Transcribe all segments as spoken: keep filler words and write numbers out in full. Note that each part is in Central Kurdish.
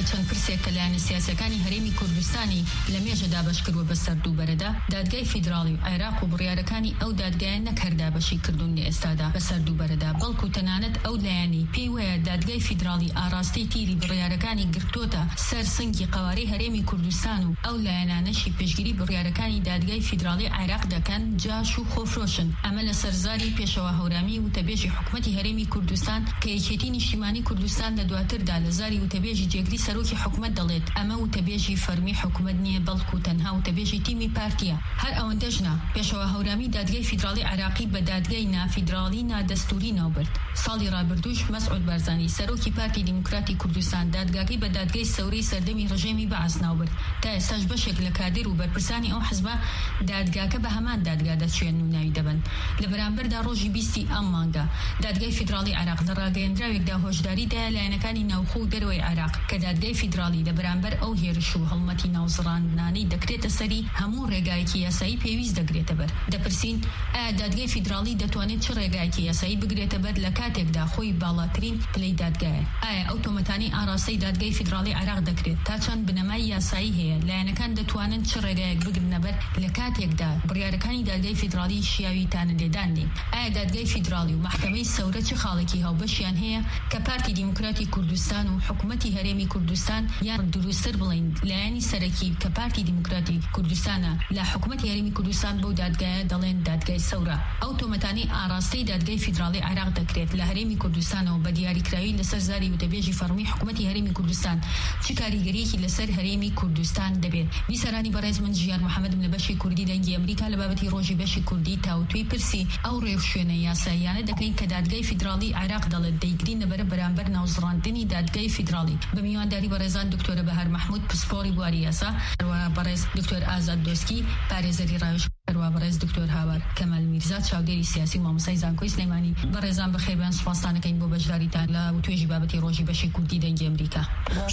دوای چەند پرسێک کە لایەنە سیاسەکانی هەرێمی کوردستانی لە مێژەدا بەشکردووە بە سەردووبەرەدا، دادگای فیدراڵی و عێراق و بڕیارەکانی ئەو دادگایە نەکردا بەشی کردوون لە ئێستادا بە سەردووبەرەدا، بەڵکو تەنانەت ئەو لایەنی پێی وایە دادگای فیدراڵی ئاراستەی تیری بڕیارەکانی گرتوۆتە سەر سنگی قوارەی هەرێمی کوردستان و ئەو لایەنانەشی پێشگیری بڕیارەکانی دادگای فیدراڵی عێراق دەکەن جاش و خۆفرۆشن. ئەمە لە سەرزاری پێشەوە هەورامی وتەبێژی حکومەتی هەرێمی کوردستان کە یەکێتی نیشتیمانی کوردستان لە دواتردا لە زاری وتەبێژی جێگری سەرۆکی حکومەت دەڵێت ئەمە وتەبێژی فەرمی حکومەت نییە، بەڵکو تەنها وتەبێژی تیمی پارتیە. هەر ئەوەندەشنا پێشەوە هەورامی دادگای فیدراڵی عێراقی بە دادگای نافیدراڵی نادەستوری ناوبرد. ساڵی ڕابردووش مەسعود بارزانی سەرۆکی پارتی دیموکراتی کوردستان دادگاکەی بە دادگای سەورەی سەردەمی ڕژێمی بەعەس ناوبرد. تا ئێستاش بەشێک لە کادر و بەرپرسانی ئەو حزبە دادگاکە بە هەمان دادگا دەچێن و ناوی دەبن. لە بەرامبەردا ڕۆژی بیستی ئەم مانگە دادگای فیدراڵی عێراق لە ڕاگەیەندراوێکدا هۆشداری دایە لایەنەکانی ناوخۆ و دەرەوەی عێراق کە دادگای فیدراڵی لە بەرامبەر ئەو هێرش و هەڵمەتی ناوزڕاندنانەی دەکرێتە سەری هەموو ڕێگایەکی یاسایی پێویست دەگرێتە بەر. دەپرسین ئایا دادگای فیدراڵی دەتوانێت چ ڕێگایەکی یاسایی بگرێتە بەر لە کاتێکدا خۆی باڵاترین پلەی دادگایە؟ ئایا ئەو تۆمەتانی ئاراستەی دادگای فیدراڵی عێراق دەکرێت تا چەند بنەمای یاسایی هەیە؟ لایەنەکان دەتوانن چ ڕێگایەک بگرنە بەر لە کاتێکدا بڕیارەکانی دادگای فیدراڵی شیاویتانە لێدان دێن؟ ئایا دادگای فیدراڵی و محکەمەی سەورە چه خاڵێکی هاوبەشیان هەیە کە پارتی دیموکراتی کوردستان و حکومەتی هەرێمی کوردستان یان دروستر بڵین لایەنی سەرەکی کە پارتی دیموکراتی کوردستانە لە حکومەتی هەرێمی کوردستان بەو دادگایە دەڵێن دادگای سەورە؟ ئەو تۆمەتانی ئاراستەی دادگای فیدراڵی عێراق دەکرێت لە هەرێمی کوردستانەوە بە دیاریکراوی لەسەر زاری وتەبێژی فەرمی حکومەتی هەرێمی کوردستان چ کاریگەریەکی لەسەر هەرێمی کوردستان دەبێت؟ بیسەرانی بەڕێز من ژیان محەممەدم لە بەشی کوردی دەنگی ئەمریکا لە بابەتی ڕۆژی بەشی کوردی تاوتوی پرسی ئەو ڕێوشوێنە یاساییانە دەکەین کە دادگای فیدراڵی عێراق دەڵێت دەیگرینە بەرە بەرامبەر ناوزڕاندنی دادگای فیدراڵی. بە میوانداری بەڕێزان دکتۆرە بەهار مەحموود پسپۆڕی بواری یاسا، هەروەها بەڕێز دکتۆر ئازاد دۆسکی پارێزەری ڕاوێژ، هەروەها بەڕێز دکتۆر هاوار کەمال میرزا چاودێری سیاسی و مامۆستای زانکۆی سلەیمانی. بەڕێزان بەخێربیان، سوپاسدانەکەین بۆ بەشداریتان لە توێژی بابەتی ڕۆژی بەشی کوردی دەنگی ئەمریکا.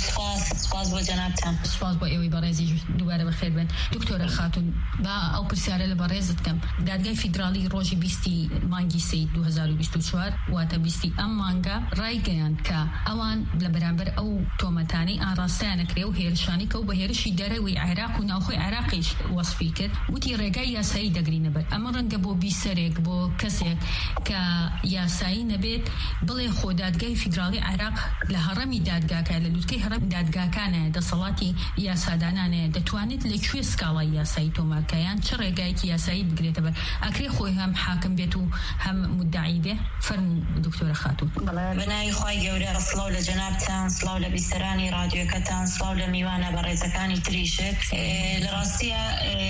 سپاس بۆ جەنابتان. سپاس بۆ ئێوەی بەڕێزی دووبارە بەخێربن. دکتۆرە خاتون، با ئەو پرسیارە لە بەڕێزت کەم. دادگای فیدراڵی ڕۆژی بیستی مانگی سەی دوو هەزار و بیست و چوار واتە بیستی ئەم مانگە ڕایگەیاند کە ئەوان لە بەرامبەر ئەو تۆمەتانی ئاراستیانە کرێ و هێرشانی کە و بە هێرشی دەرەوەی عێراق و ناوخۆی عێراقیش وەسفی کرد، وتی ڕێگای یاسایی دەگرینە بەر. ئەمە ڕەنگە بۆ بیسەرێک بۆ کەسێک کە یاسایی نەبێت بڵێ خۆ دادگای فیدراڵی عێراق لە هەڕەمی دادگاکە لە لووتکەی هەڕەم دادگاکانە دەسەڵاتی یاسادانانەیە دەتوانێت لەکوێ سکاڵای یاسایی تۆمارکەیان چه ڕێگایەکی یاسایی بگرێتە بەر؟ ئەکرێ خۆی هەم حاکم بێت و هەم مدعی بێ؟ فەرموو دکتۆرە خاتون. بەناوی خوای گەورە، سڵاو لە جەنابتان، سڵاو لە بیسەرانی رادیۆکەتان، سڵاو لە میوانە بەڕێزەکانی تریشت. لە ڕاستیە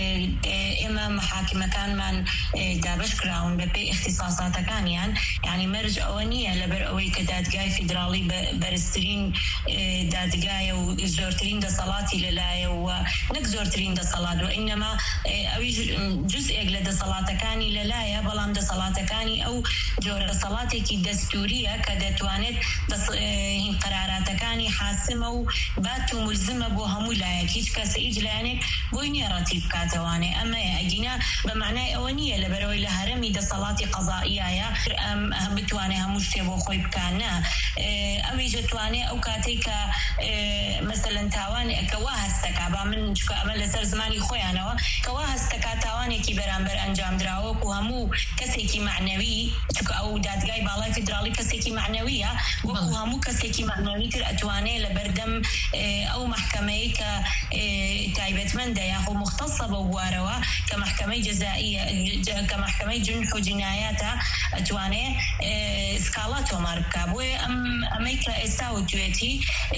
ئێمە محاکمەکانمان دابش کراون بە پێی اختصاساتەکانیان، یعنی مەرج ئەوە نییە لەبەر ئەوەی کە دادگای فیدراڵی بەرزترین دادگایە و زۆرترین دەسەڵاتی لەلایە و نەک زۆرترین دەسەڵات، و ئینەما ئەویش جزئێک لە دەسەڵاتەکانی لەلایە، بەڵام دەسەڵاتەکانی ئەو جۆرە دەسەڵاتێکی دەستوریە کە دەتوانێت قەراراتەکانی حاسمە و بات و ملزمە بۆ هەموو لایەک، هیچ کەس هیچ لایەنێک بۆی نییە ڕەتیب بکاتەوانێ. ئەمەیە ئەگینا بە معنای ئەوە نییە لەبەرەوەی لە هەرەمی دەسەڵاتی قەزائیایە ئەم بتوانێت هەموو شتێ بۆ خۆی بکانە. ئەویش دەتوانێت ئەو کاتێک کە مەسەلەن تاوان کەوا هەستەکە، با من چکە ئەمە لەسەر زمانی خۆیانەوە، کەوا هەستەکە تاوانێکی بەرامبەر ئەنجام دراوەک و هەموو کەسێکی معنەوی، چکە ئەو دادگای باڵای فیدراڵی کەسێکی معنەویە، وەکو هەموو کەسێکی معنەوی تر ئەتوانێت لە بەردەم ئەو محکەمەی کە تایبەتمەندە یاخۆ مختصە بە بوارەوە کە محکەمەی جەزائیە، کە محکەمەی جنح و جینایەتە، ئەتوانێت سکاڵا تۆمار بکە. بۆیە ئەم ئەمەی کە ئێستا وتوێتی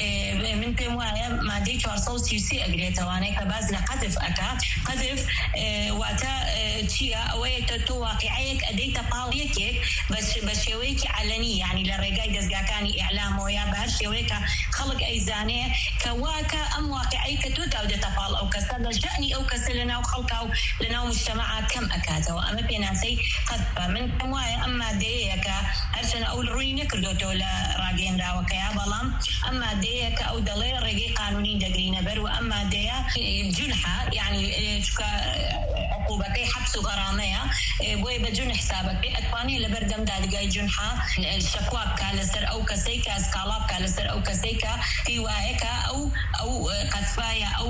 من پێم وایە مادەی چوارسەد و سی و سێ ئەگرێتەوانەیە کە باز لە قەذف ئەکا. قەذف واتە چییە؟ ئەوەیە کە تۆ واقعەیەک ئەدەیتە پاڵ یەکێک بە شێوەیەکی علەنی، یعنی لە ڕێگای دەستگاکانی ئیعلامەوە یا بە هەر شێوەیەکە خەڵک ئەیزانێ کە واکە ئەم واقعەی کە تۆ داودێتە پاڵ ئەو کەسە لە ژەعنی ئەو کەسە لەناو خەڵکا و لەناو مجتەمەعا کەم ئەکاتەوە. ئەمە پێناسەی قەذفە. من پێم وایە ئەم مادەیەیە کە هەرچەنە ئەو ڕووی نەکردوێتەوە لە ڕاگەیەنراوەکەیە بەڵام ئەم مادەیە کە ئەو دەڵێ ڕێگەی قانونی دەگرینە بەر و ئەم مادەیە جونحە یعنی چکە عقوبەکەی حبس و غەرامەیە بۆیە بە جون حسابەکەی ئەتوانێت لە بەردەم دادگای جونحە شەکوا بکە لەسەر ئەو کەسەی کە ئەسکاڵا بکە لەسەر ئەو کەسەی کە پێی وایە کە ئەو ئەو قەتفایە ئەو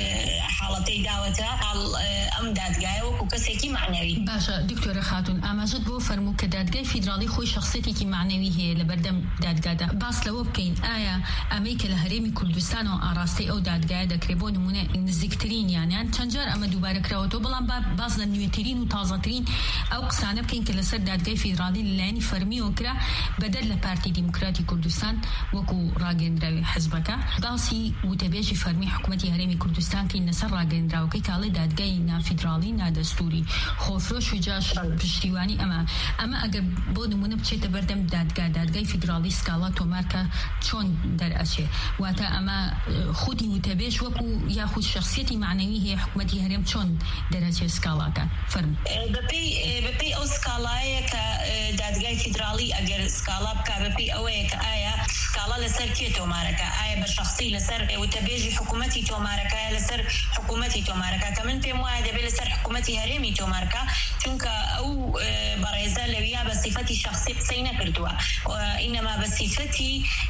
حاڵەتەی داوەتە ئەم دادگایە وەکو کەسێکی معنەوی. باشە دکتۆرە خاتون ئاماژەت بۆ فەرموو کە دادگای فیدراڵی خۆی شخصێتێکی معنەوی هەیە لە بەردەم دادگادا. باس لەوە بکەین ئایا ئەمەی کە لە هەرێمی کوردستان و ئاڕاستەی ئەو دادگایە دەکرێت بۆ نمونە نزیکترین یانیان چەند جار ئەمە دووبارە کراوەتەوە بەڵام باز لە نوێترین و تازەترین ئەو قسانە بکەین کە لەسەر دادگای فیدراڵی لەلایەنی فەرمیەوە کرا بەدەر لە پارتی دیموکراتی کوردستان وەکو ڕاگەیەندراوی حزبەکە باسی وتەبێژی فەرمی حکوومەتی هەرێمی کوردستان کەین لەسەر ڕاگەیەندراوەکەی کاڵی دادگای نافیدراڵی نادەستوری خۆفرۆش و جاش پشتیوانی ئەمە ئەمە ئەگەر بۆ نمونە بچێتە بەردەم دادگا دادگای فیدراڵی سکاڵا تۆمارکە چۆن دەرئەچێ واتە ئەمە خودی وتەبێژ وەکو یاخود شخصیەتی معنەوی هەیە حکوومەتی هەرێم چۆن دەرەچێ سکاڵاکە فەرموو. بەپێی ئەو سکاڵایە کە دادگای فیدراڵی ئەگەر سکاڵا بکە بەپێی ئەوەیە کە ئایا سکاڵا لەسەر کێ تۆمارەکە ئایا بە شخصی لەسەر وتەبێژی حکوومەتی تۆمارەکەیە لەسەر حکوومەتی تۆمارەکە کە من پێم وایە دەبێت لەسەر حکوومەتی هەرێمی تۆمارکە چونکە ئەو بەڕێزە لەویا بە صفەتی شخصی قسەی نەکردووە ئینەما بە صفەتی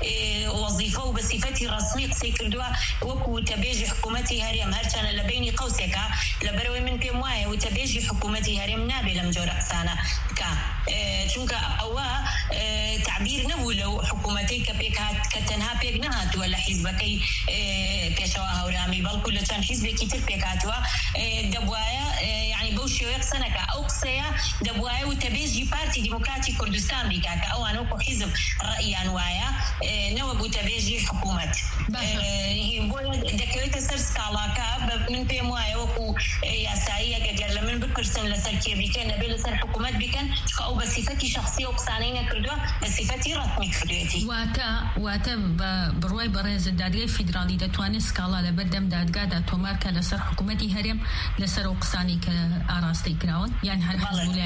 وەزیفە و بە صفەتی ڕسمی قسەی کردووە وەکو وتەبێژی حکوومەتی هەرێم هەرچەنە لە بینی قەوسێکە لەبەرەوەی من پێم وایە وتەبێژی حکوومەتی هەرێم نابێت لەم جۆرە قسانە بکە چونکە ئەوە تعبیر نەبوو لەو حکوومەتەی کە پێک هات کە تەنها پێک نەهاتووە لە حیزبەکەی پێشەوە هەورامی بەڵکو لە چەند حیزبێکی تر پێک هاتووە دەبوایە یعنی بەو شێوەیە قسە نەکە ئەو قسەیە دەبوایە وتەبێژی پارتی دیموکراتی کوردستان بیکا کە ئەوان وەکو حیزب ڕەئیان وایە نەوەک وتەبێژی حکوومەت بۆیە دەکەوێتە سەر سکاڵاکە من پێم وایە وەکو یاساییە گەگەر لە من بپرسن لەسەر کێ بیکەن نەبێت لەسەر حکوومەت بیکەن چکە ئەو بە صفەتی شخصی و قسانەی نەکردووە بە صفەتی ڕەسمی کردوێتی. واتە واتە بە بڕوای بەڕێز دادگای فیدراڵی دەتوانێت سکاڵا لە بەردەم دادگادا تۆمارکە لەسەر حکوومەتی هەرێم لەسەر ئەو قسانی کە ئاراستی کراون یان هەر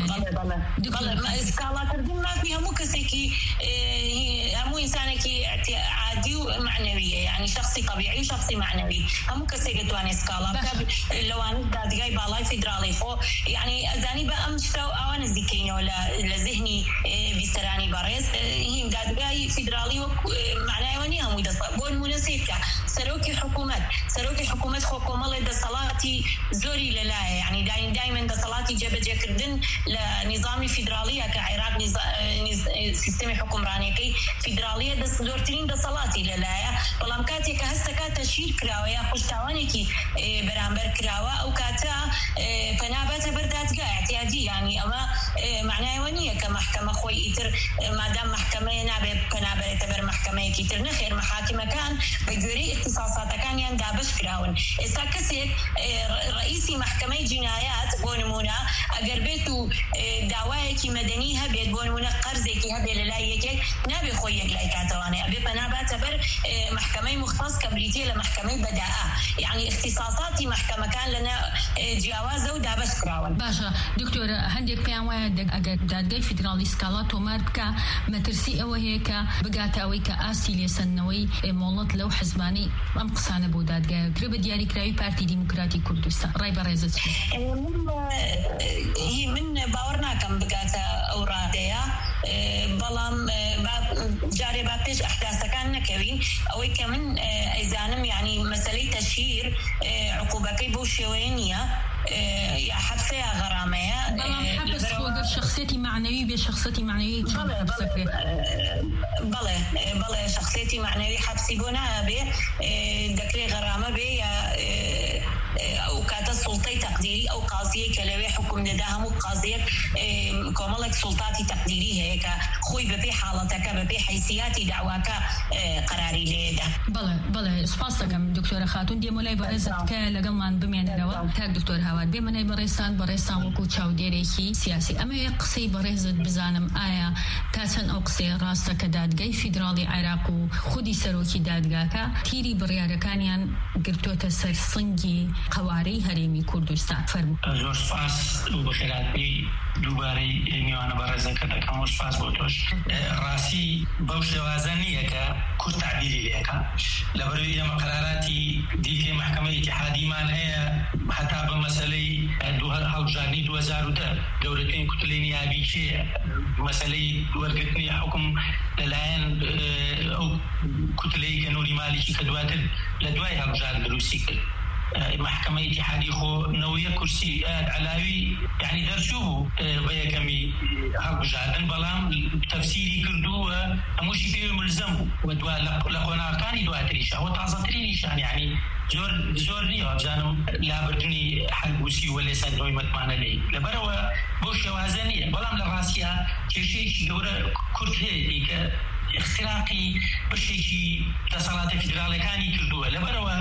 سکاڵاکردن مافی هەموو کەسێکی هەموو ئینسانێکی عادی و معنەویە یعنی شخصی طبیعی و شخصی معنەوی هەموو کەسێک دەتوانێت سکاڵا بکە لەوانە دادگای باڵای فیدراڵی خۆ یعنی ئەزانی بە ئەم شتە ئەوە نزیکەینەوە لە ذهنی بیستەرانی بەڕێز هین دادگای فیدراڵی معنایەوە نیە هەمووی دەسەڵات بۆ نمونە سیرکە سەرۆکی حکوومەت سەرۆکی حکوومەت خۆ کۆمەڵێ دەسەڵاتی زۆری لەلایە یعنی داین دایمەن دەسەڵاتی جێبەجێکردن لە نظامی فیدراڵیە کە عێراق سیستەمی حکومڕانیەکەی فیدراڵیە زۆرترین دەسەڵاتی لەلایە بەڵام کاتێک کە هەستەکاتە شیر کراوە یا خوشتاوانێکی بەرامبەر کراوە ئەو کاتە پەنابەتە بەر دادگای احتیاجی یعنی ئەمە معنایەوە نییە کە محکەمە خۆی ئیتر مادام محکەمەیە نابێت پەنابەرێتە بەر محکەمەیەکی تر نەخێر محاکمەکان بە گوێرەی اختصاصاتەکانیان دابش کراون ئێستا کەسێک ڕئیسی محکەمەی جینایات بۆ نمونە ئەگەر بێت و داوایەکی مەدەنی هەبێت بۆ نمونە قەرزێکی هەبێت لە لای یەکێک نابێت خۆی یەک لای کاتەوانێ ئەبێ پەناباتە بەر محکەمەی مختص کە بریتیە لە محکەمەی بەداءە یعنی اختصاصاتی محکەمەکان لەنە جیاوازە و دابش کراون. باشە دکتۆرە هەندێک پێیان وایە ئەگەر دادگای فیدراڵی سکاڵا تۆمار بکە مەترسی ئەوە هەیە کە بگاتە ئەوەی کە ئاستی لێسەنەوەی مۆڵەت لەو حزبانەی ئەم قسانە بۆ دادگایە کرێ بە دیاریکراوی پارتی دیموکراتی کوردستان ڕای بەڕێزت من باوەڕ ناکەم بگاتە ئەو ڕادەیە بەڵام جارێ با پێش ئەحداسەکان نەکەوین ئەوەی کە من ئەیزانم یعنی مەسەلەی تەشهیر عقوبەکەی بۆ شێوەیە نییە یا حبسە یا غەرامەیە شخصيتي معنوي بشخصيتي معنوية بله بله شخصيتي معنوي حبسي بونا به دكري غرامة به يا أو كاتا سلطة تقديري أو قاضية كلوي حكم نداهم وقاضية كمالك سلطاتي تقديري هيك خوي ببي حالتك ببي حيثياتي دعواك قراري ليدا. بله بله سپاسكم دكتورة خاتون دي مولاي برزت كلجل من بمين روا تاك دكتور هواد بمني بريسان بريسان وكو چاوديريكي سياسي أما يقصي برزت بزانم آيا كاتن أقصي راستا كدادجاي فيدرالي عراق وخدي سروكي دادجاكا تيري برياركانيان قرتوتا سرسنجي قواري هريمي كردستان فرمو. زور سپاس و بخیرات بی دوباره میوان برزه که دکموش فاز بودوش راسي بوش وازنية كل تعبيري لك لبروي لما قراراتي دي في محكمة اتحادية ما هي حتى بمسألة دوها هالجاني دوزار وده دولتين كتلين يابي شيء مسألة ورقتني حكم الآن أو كتلين كانوا مالي شيء كدواتر لدواي هالجان دروسي كل محكمة اتحادية خو نوية كرسي علاوي يعني درسوه بيكمي هالجادن بلام تفسيري كردو مش فيه ملزم ودوا لقونا كاني دواتريش أو تعزترينيش يعني زور زور نيو أبزانم لابردني حلوسي ولا سنوي متمانة لي لبروا بوش وازنية بلام لراسيا كشيش دورة كرد هي ك اختراقي بشيء تصالات فيدرالي كاني كردوه لبروا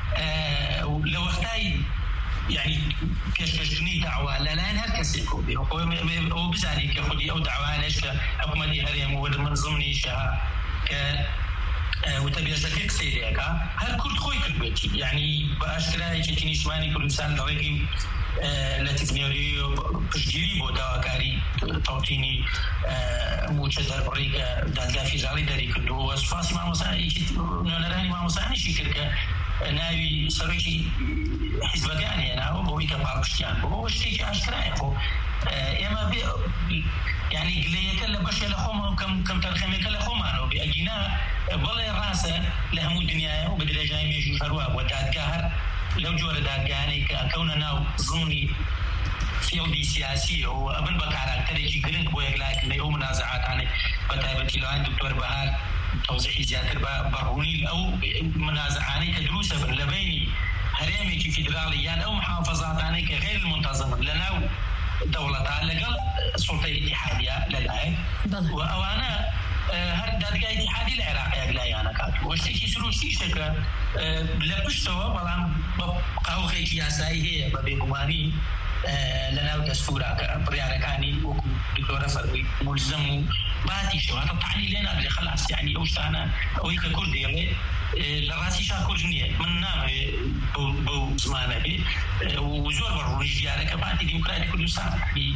أه لو اختاي يعني كشكشني دعوة لا لا هر كسي كوبي هو بزاني كخدي أو دعوة ليش كحكومة هريم ولا منظمني شها ك وتبي أشتكي كسيريك هل كل خوي كبتي يعني بأشكال يجتني شماني كل إنسان رقيم لاتفنيوري بشجيري بودا كاري توتيني موجزر بريكا دادلا في جاري داري كدو وصفاسي ما مسا يجت نوراني ما مسا نشي كركا ناوي سرويشي حزب كاني أنا هو بيك باركشتيان هو شيء أشكال هو إما بي يعني قلية كلا بشر لخوم كم كم ترخمي كلا خوم أنا بأجينا والله راسه لهم الدنيا وبدل جاي ميجو شروع وداد قهر لو جور داد يعني كوننا ظني سياسي سياسي هو ابن بكارك تريجي جرين بويك لكن يوم منازعات عني بتابتي لو عند دكتور بهار توضيحي زيادة برهوني أو منازعاني كدروسة باللبيني هريمي فيدراليان أو محافظات عني كغير المنتظمة لنا دولتها لقل سلطة اتحادية للعين وأنا هر دادگاه اتحادی العراق يقلا أنا كاتو وشتي سروشي شكا لبشتوا بلام قاوخي سياسي هي ببيقواني لنا دستورا برياركاني وكو دكتورة فرقي ملزم باتي شو هذا تعني لنا اللي خلاص يعني اوش انا اويك كردي اللي لراسي شاكر جنيه من نام بو بو زمانه بي وزور بروني ديارك باتي ديمقراطي كردستان يعني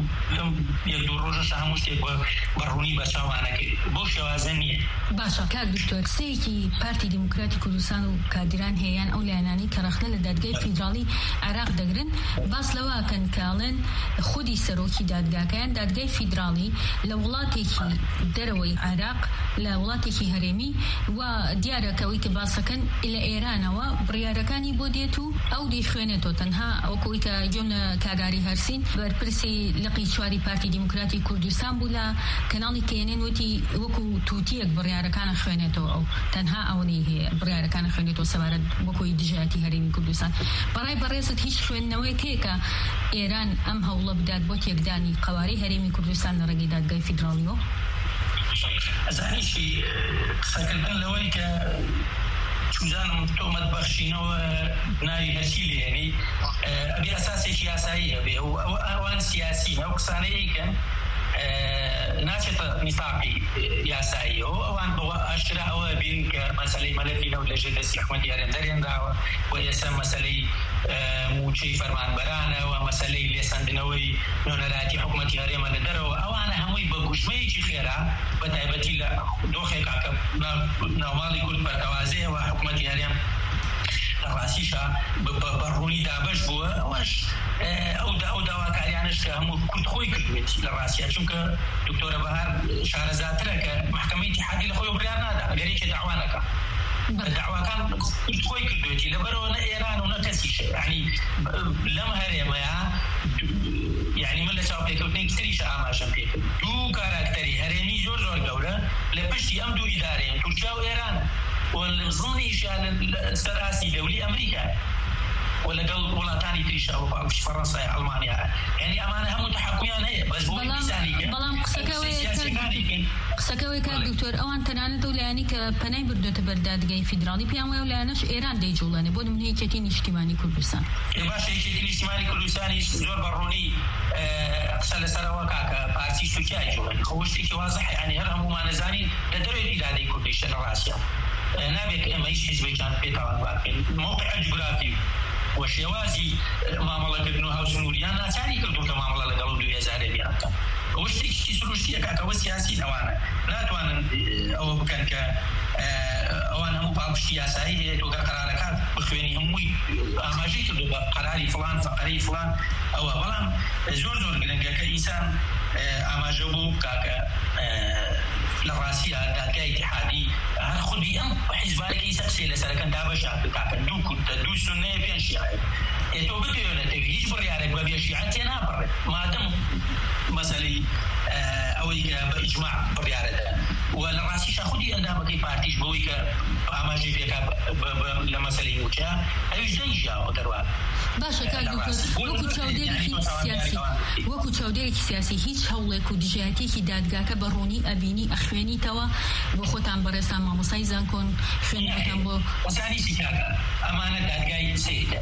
يقدر روجا شاموش بروني بسوانا بوش وازنيه باشا كاد دكتور سيكي بارتي ديمقراطي كردستان وكادران هيان او لاناني كرخله لدادگاه فيدرالي عراق دغرن باس لو كان كالن خودي سروكي دادگاكان دادگاه فيدرالي لولاتي دروي عراق لولاتي هرمي وديار كويك باسكن الى ايران وبرياركاني بوديتو او دي خوينتو تنها او كويك جون كاغاري هرسين بربرسي لقي شواري بارتي ديمقراطي كردستان بولا كانالي كينين وتي وكو توتيك برياركان خوينتو او تنها او ني برياركان خوينتو سوارد وكو دجاتي هرمي كردستان براي بريست هيش خوينوي كيكا ايران ام هولا بدات بوتيك داني قواري هرمي كردستان رغي دادگاه فيدراليو أزعني شيء سكرتن لويك شو زانم تومت بخشينه وناي هسيلي يعني أبي أساسي سياسي أبي هو أوان سياسي أو كساني كان ناشط نطاقي ياساي هو أوان بوا أشراء أو بين كمسألة ملكية ولا جد استحمة يارن درين دعوة ويسمى مسألة موشي فرمان برانا ومسألة لسندنوي نونراتي حكومة هريم لدروا أو أنا هموي بقشمي خيرا بتعبتي لا دوخي كعك نومالي كل بتوازيه وحكومة هريم راسيشا بروني دابش بوا واش او دا او دا كاريانش هم كنت خوي كلمتي لراسيا شنك دكتوره بهار شهرزاد ترك محكمه اتحاديه لخوي بريانا دا غيرك دعوانك الدعوة كان كنت خوي كلمتي لبرونا ايران ونكسيش يعني لما هريم يا يعني من لشاف تكوتني كثير شيء ما شنفيك دو كاركتري هرمي جور جور جورا لبشتي أم دو إدارين تركيا وإيران والظني شان سراسي دولي أمريكا ولا قال ولا تاني تريشة وفي فرنسا ألمانيا يعني أمانة هم متحكمين هي بس بقول مثالي بلام قسكوي قسكوي كدكتور أو أنت أنا دولاني كبناي بردو تبرداد جاي فيدرالي بيام ولا نش إيران دي جولاني بود من هي كتير اجتماعي كردستان باش هي كتير اجتماعي كردستان زور بروني أقصى سراوك كبارتي شوكاي جولاني خوش تيجي واضح يعني هرهم ما نزاني لدرجة إداري كردستان راسيا نابك إما إيش حزب كان بيتوان باكين موقع الجغرافي وشوازي معاملة ابن هاوس نوريان ثاني كردو معاملة لقالوا دوية زاربيان وشتي شي سروشتي كاكا سياسي نوانا ناتوان او بكان ك اوان هم بعض السياسي هي تو قرارات بخويني هموي ما جيت قراري فلان فقري فلان او بلان زور زور كنكا كانسان اما جوبو كاكا لراسية داكا اتحادي هل خدي ام حزبالك يسقسي لسلكن دابشا كاكا دو كنت دو سنة بين شيعي تو بديونا تبي هيج بريارك بابي شيعتي انا برد ما دام مسألة اويك باجماع بريارته ولا راسي شاخدي عندها بكي بارتيش بويك اما جي فيك لمسألة وجه ايش دنجا ودروا باشا كاردكتور وكو تشاوديري سياسي وكو تشاوديري سياسي هیچ هەوڵێک و دژایەتێکی دادگاکە بەڕوونی ئەبینی ئەخوێنیتەوە بۆ خۆتان بەڕێستان مامۆسای زانکۆن خوێنەکەتان بۆ وەسانی کاکە ئەمانە دادگای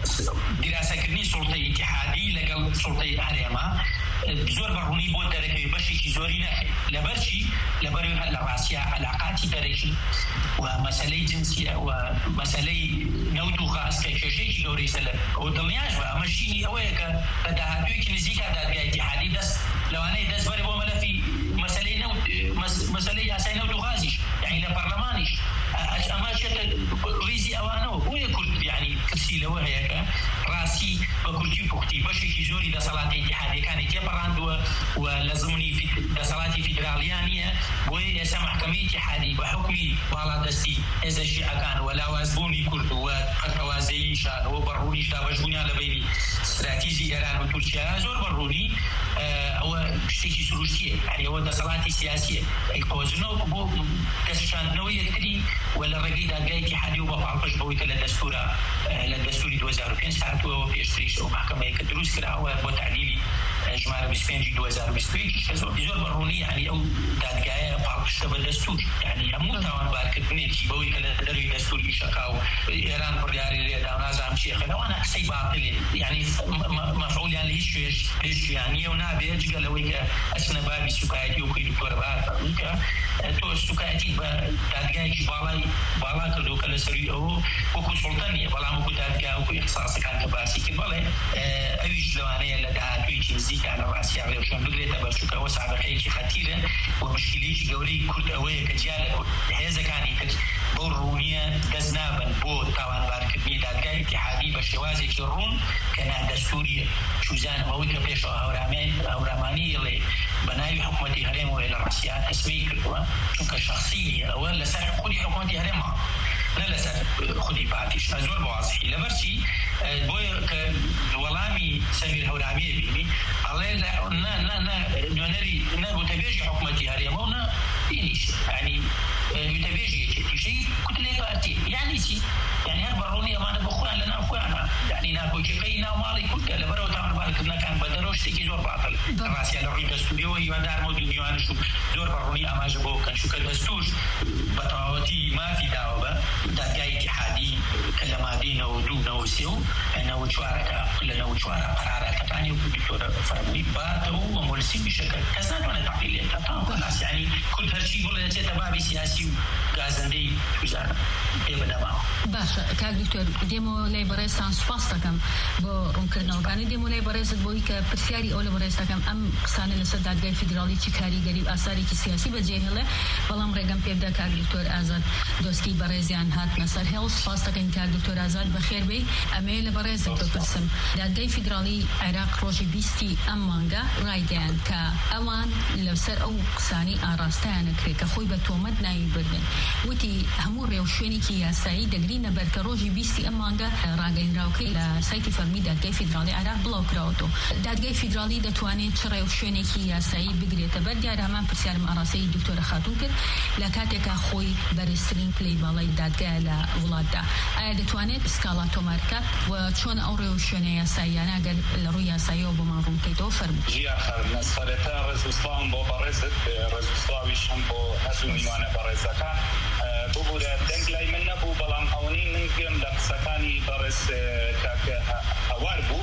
دیراسەکردنی سوڵتەی ئیتیحادی لەگەڵ سوڵتەی هەرێما زۆر بەڕوونی بۆ دەرەکەوی بەشێکی زۆری نەکرد لەبەرچی لەبەر لە ڕاستیە عەلاقاتی دەرەکی و مەسەلەی جنسیە و مەسەلەی نەوت و غاز کە کێشەیەکی گەورەی سەلەر ئەو دڵنیاش بە ئەمە شینی ئەوەیە کە لە داهاتوویەکی نزیکە دادگای ئیتیحادی دەست لەوانەیە دەست بەرێ بۆ مەلەفی مەسەلەی نەوت مەسەلەی یاسای نەوت و غازیش یعنی لە پەرلەمانیش ئەمە چێتە ڕیزی ئەوانەوە بۆیە کورد یعنی کەسی لەوە هەیە کە ڕاستی بە کورتی و پوختی بەشێکی زۆری دەسەڵاتی ئیتیحادیەکانی تێپەڕاندووە و لە زمانی دەسەڵاتی فیدراڵیان نییە بۆیە ئێستا مەحکەمەی ئیتیحادی بە حوکمی باڵادەستی هێزە شیعەکان و لاوازبوونی کورد و قەتەوازەییشان و بەڕوونیش دابەشبوونیان لە بینی استراتیژی ئێران و تورکیا زۆر بەڕوونی ئەوە شتێکی سروشتیە یعنی ئەوە دەسەڵاتی سیاسیە ئەیکۆزنەوە بۆ دەستشاندنەوەی یەکتری و لە ڕێگەی دادگای ئیتیحادی و بە پاڵپەش بەوەی کە لە دەستورە لە دەستوری دوو هەزار و پێنج هاتووەوە پێشتریش ئەو محکەمەیە کە دروست کراوە بۆ تعدیلی ژمارە بیست و پێنج دوو هەزار و بیست و یەک کە زۆر زۆر بەڕوونی یعنی ئەو دادگایە پاڵپشتە بە دەستور یعنی هەموو تاوانبارکردنێکی بەوەی کە لە دەروی دەستوری شەکا و ئێران بڕیاری لێدا و نازانم چیەکە لەوانە قسەی باتڵێ یعنی مەفعولیان لە هیچ شوێش پێشیان نییە و نابێت جگە لەوەی کە ئەچنە بابی سوکایەتی و کوی دکتۆرە بەهار فەرمووی کە تۆ سوکایەتی بە دادگایەکی باڵای باڵا کردو کە لەسەروی ئەوە وەکو سوڵتە نییە بەڵام وەکو دادگا وەکو ئیختصاسەکان کە باسی کرد بەڵێ ئەویش لەوانەیە لە داهاتوویەکی نزیکە لە ڕاستیان ڕێوشێن بگرێتە بەر چونکە ئەوە سابقەیەکی خەتیرە و مشکلەیەکی گەورەی کورد ئەوەیە کە جیا لە هێزەکانی تر بەو ڕوونیە دەست نابن بۆ تاوانبارکردنی دادگای ئیتیحادی بە شێوازێکی ڕوون کە نادەستوریە چوزانم ئەوەی کە پێشەوە هەورامانی لێ بە ناوی حکوومەتی هەرێمەوەی لە ڕاستیان تەسبیح کردووە چونکە شەخصی ئەوە لەسەر خودی حکوومەتی هەرێما نه لەسەر خودی پارتیش زۆر بەوازحی لەبەرچی بۆیە کە وەڵامی سەمیر هەورامیە بینی ئەڵێ نوێنەری نەبوتەبێژی حکوومەتی هەرێمە و نە بینیش ینی وتەبێژیەکێتیشەی کوتلەی پارتی یعنی چی یعنی هەر بەڕوونی ئەمانە بۆ خۆیان لە ناو خۆیانە یعنی ناکۆچەکەی ناو ماڵی کورتە لەبەرەوە تاوانبارکردنەکان بە دەرەوە شتێکی زۆر باتڵ ڕاستیان لە ڕووی دەستوریەوە هیوادارمە و دنیوانش و زۆر بەڕوونی ئاماژە بۆ بکەن چونکە دەستور بە تەواوەتی مافی داوە بە دادگای ئیتیحادی کە لە مادەی نەوە دوو نەوە سێ و نەوە چوارەکە لە نەوە چوارە قەرارەکەتانی و دکتۆرە فەرمووی باتەوە و مۆلیسی میشەکە کەس ناتوانێت تەعدیلێتە تەواو خلاص یعنی کورد هەرچی بڵێ چێتە بابی سیاسی و گازەندەی توزانە پێ بەدەماوە. باشە کاک دکتۆر دێمەوە لای بەڕێزتان سوپاس دەکەم بۆ ڕوونکردنەوەکانی دێمەوە لای بەڕێزت بۆی کە پرسیاری ئەو لە بەڕێز دەکەم ئەم قسانە لەسەر دادگای فیدراڵی چی کاریگەری و ئاسارێکی سیاسی بەجێهێڵێ بەڵام ڕێگەم پێ بدە کاک دکتۆر ئازاد دۆستی بەڕێزیان هاتنە سەر هێڵ سوپاس دەکەین کاک دکتۆر ئازاد بەخێر بێ ئەمەیە لە بەڕێزت بپرسم دادگای فیدراڵی عێراق ڕۆژی بیستی ئەم مانگە ڕایگەیاند کە ئەوان لەسەر ئەو قسانی ئاراستەیان نەکرێت کە خۆی بە تۆمەت ناوی بردن وتی هەموو ڕێو شوێنێکی یاسایی دەگرینە بەر کە ڕۆژی بیستی ئەم مانگە ڕاگەیەنراوەکەی لە سایتی فەرمی دادگای فیدراڵی عێراق بڵاو کراوەتەوە دادگای فیدراڵی دەتوانێت چ ڕێو شوێنێکی یاسایی بگرێتە بەر دیارە هەمان پرسیارم ئاڕاستەی دکتۆرە خاتوون کرد لە کاتێکا خۆی بەرزترین پلەی باڵای دادگایە لە وڵاتدا ئایا دەتوانێت سکاڵا تۆمارکە و چۆن ئەو ڕێو شوێنە یاساییانە گەر لە ڕووی یاساییەوە بۆمان ڕوون بکەیتەوە فەرموو. ژیا خەرنە سەرەتا ڕێزوسڵام بۆ بەڕێزت ڕێزوسڵاویشم بۆ هەزوو میوانە بەڕێزەکان ببوورە دەنگ لای من نەبوو بەڵام ئەوەی من گوێم لە قسەکانی بەڕێز کاکە هەوار بوو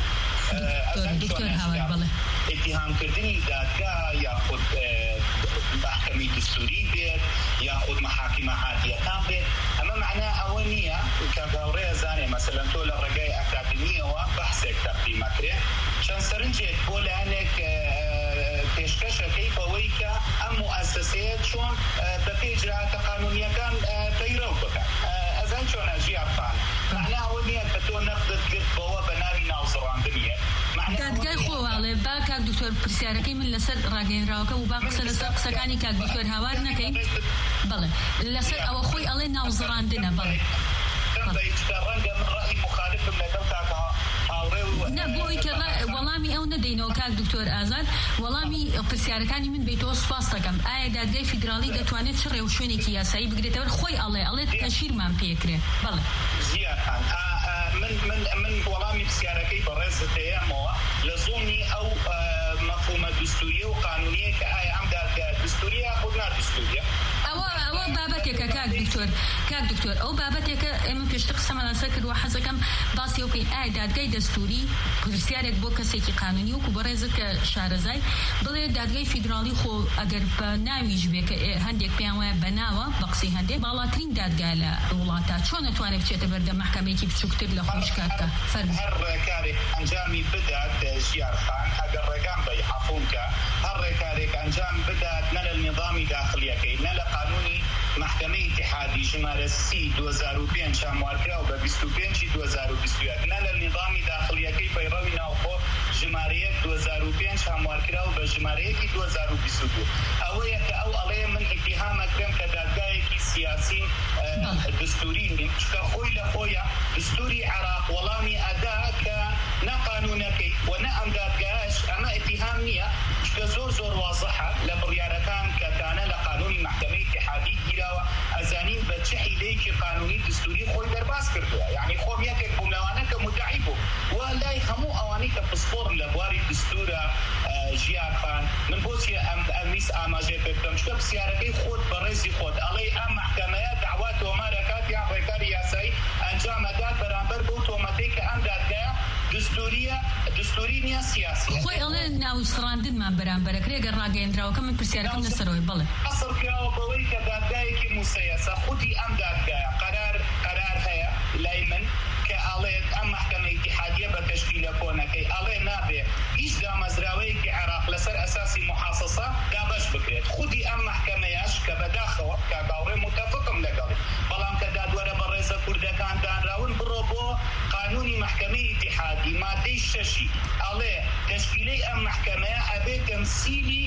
دکتۆر هاوار بڵێ اتهامکردنی دادگا یاخود محکەمەی دستوری بێت یاخود مەحاکیمە عادیەکان بێت ئەمە معنە ئەوە نییە کە گەورەیە زانێ مەسەلەن تۆ لە ڕێگای ئەکادمیەوە بەحسێک تەقدیمەکرێ چەند سەرنجێک بۆ لایەنێک پێشکەشەکەی بە مؤسسات شلون بقي اجراءات قانونيه كان تيرو بك ازن شلون اجي افان معناها ودي بتو نقد بوا بناري ناوزران دنيا دادگای خۆواڵێ با کاک دکتۆر پرسیارەکەی من لەسەر ڕاگەیەنراوەکە و با قسە لەسەر قسەکانی کاک دکتۆر هاوار نەکەین بەڵێ لەسەر ئەوە خۆی ئەڵێ ناوزڕاندنە بەڵێ نە بۆی کە وەڵامی ئەو نەدەینەوە کاک دکتۆر ئازاد وەڵامی پرسیارەکانی من بێتەوە سوپاس دەکەم ئایا دادگای فیدراڵی دەتوانێت چ ڕێو شوێنێکی یاسایی بگرێتەوە خۆی ئەڵێ ئەڵێ تەشیرمان پێکرێ بەڵێ من من من وەڵامی پرسیارەکەی بەڕێزت هەیەمەوە لە زۆنی ئەو مەفهومە دستوریە و قانونیە کە ئایا ئەم دادگای دستوریە خۆ نادستوریە ئەوە ئەوە بابەتێکە کاک دکتۆر کاک دکتۆر ئەو بابەتێکە ئێمە پێشتر قسەمان لەسەر کردووە حەزەکەم باسی ئەو بکەین ئایا دادگای دەستوری پرسیارێک بۆ کەسێکی قانونی وەکو بەڕێزت کە شارەزای بڵێ دادگای فیدراڵی خۆ ئەگەر بە ناویش بێ کە هەندێک پێیان وایە بە ناوە بە قسەی هەندێک باڵاترین دادگا لە وڵاتە چۆن نەتوانێت بچێتە بەردە محکەمەیەکی بچووکتر لە خۆشکاتکە فەرموو هەر ڕێکارێک ئەنجامی بدات ژیارخان ئەگەر ڕێگان بە عەفوکە هەر ڕێکارێک ئەنجام بدات نە لە نظامی داخلیەکەی نە لە قانونی محکمەی اتحادی ژمارە سی دو هەزار و پێنج هەموارکراو بە بیست و پێنج دو هەزار و بیست و یەک نە لە نظامی داخلیەکەی پەیڕەوی ناوخۆ ژمارەیەک دو هەزار و پێنج هەموارکراو بە ژمارەیەکی دو هەزار و بیست و دوو ئەوەیە کە ئەو ئەڵێ من ئیتیهامەکەم کە دادگایەکی سیاسی دستوری نیم چکە خۆی لە خۆیە دستوری عێراق وەڵامی ئەدا کە نە قانونەکەی و نە ئەم دادگایش ئەمە ئیتیهام نییە چکە زۆر زۆر وازەحە لە بڕیارەکان کە دانە لە قانونی محکەمەی اتحادی گیراوە ئەزانین بە چه حیلەیەکی قانونی دستوری خۆی دەرباز کردووە یعنی خۆم یەکێک بووم لەوانە کە مدعی بوو و لای هەموو ئەوانەی کە پسپۆڕن لە بواری دستورە ژیانخان من بۆچی ئەم ئەمیس ئاماژێ پێ بکەم چکە پرسیارەکەی خۆت بەڕێزی خۆت ئەڵێ ئەم محکەمەیە داوا تۆمارەکات یان ڕێکاری یاسایی ئەنجامەدات بەرامبەر بەو تۆمەتەی کە ئەم دادگایە دستوریە دستوری نییە سیاسی خۆی ئەڵێ ناوسڕاندنمان بەرامبەرەکرێ گەر ڕاگەیەنراوەکە من پرسیارەکەم لەسەرەوەی بڵێ ئەسڵ کراوە بەوەی کە دادگایەکی موسەیەسە خودی ئەم دادگایە قەرار قەرار هەیە لای من کە ئەڵێت ئەم محکەمەی اتحادیە بە تەشکیلە کۆنەکەی ئەڵێ نابێ هیچ دامەزراوەیەکی عێراق لەسەر ئەساسی محاسەسە دابەش بکرێت خودی ئەم محکەمەیەش کە بەداخەوە کاکاوڕێ متەفقم لەگەڵی بەڵام کە دادوەرە بە ڕێزە کوردەکان دانراون بڕۆ بۆ قانونی محکەمەی اتحادی مادەی شەشی ئەڵێ تەشکیلەی ئەم محکەمەیە ئەبێ تەمسیلی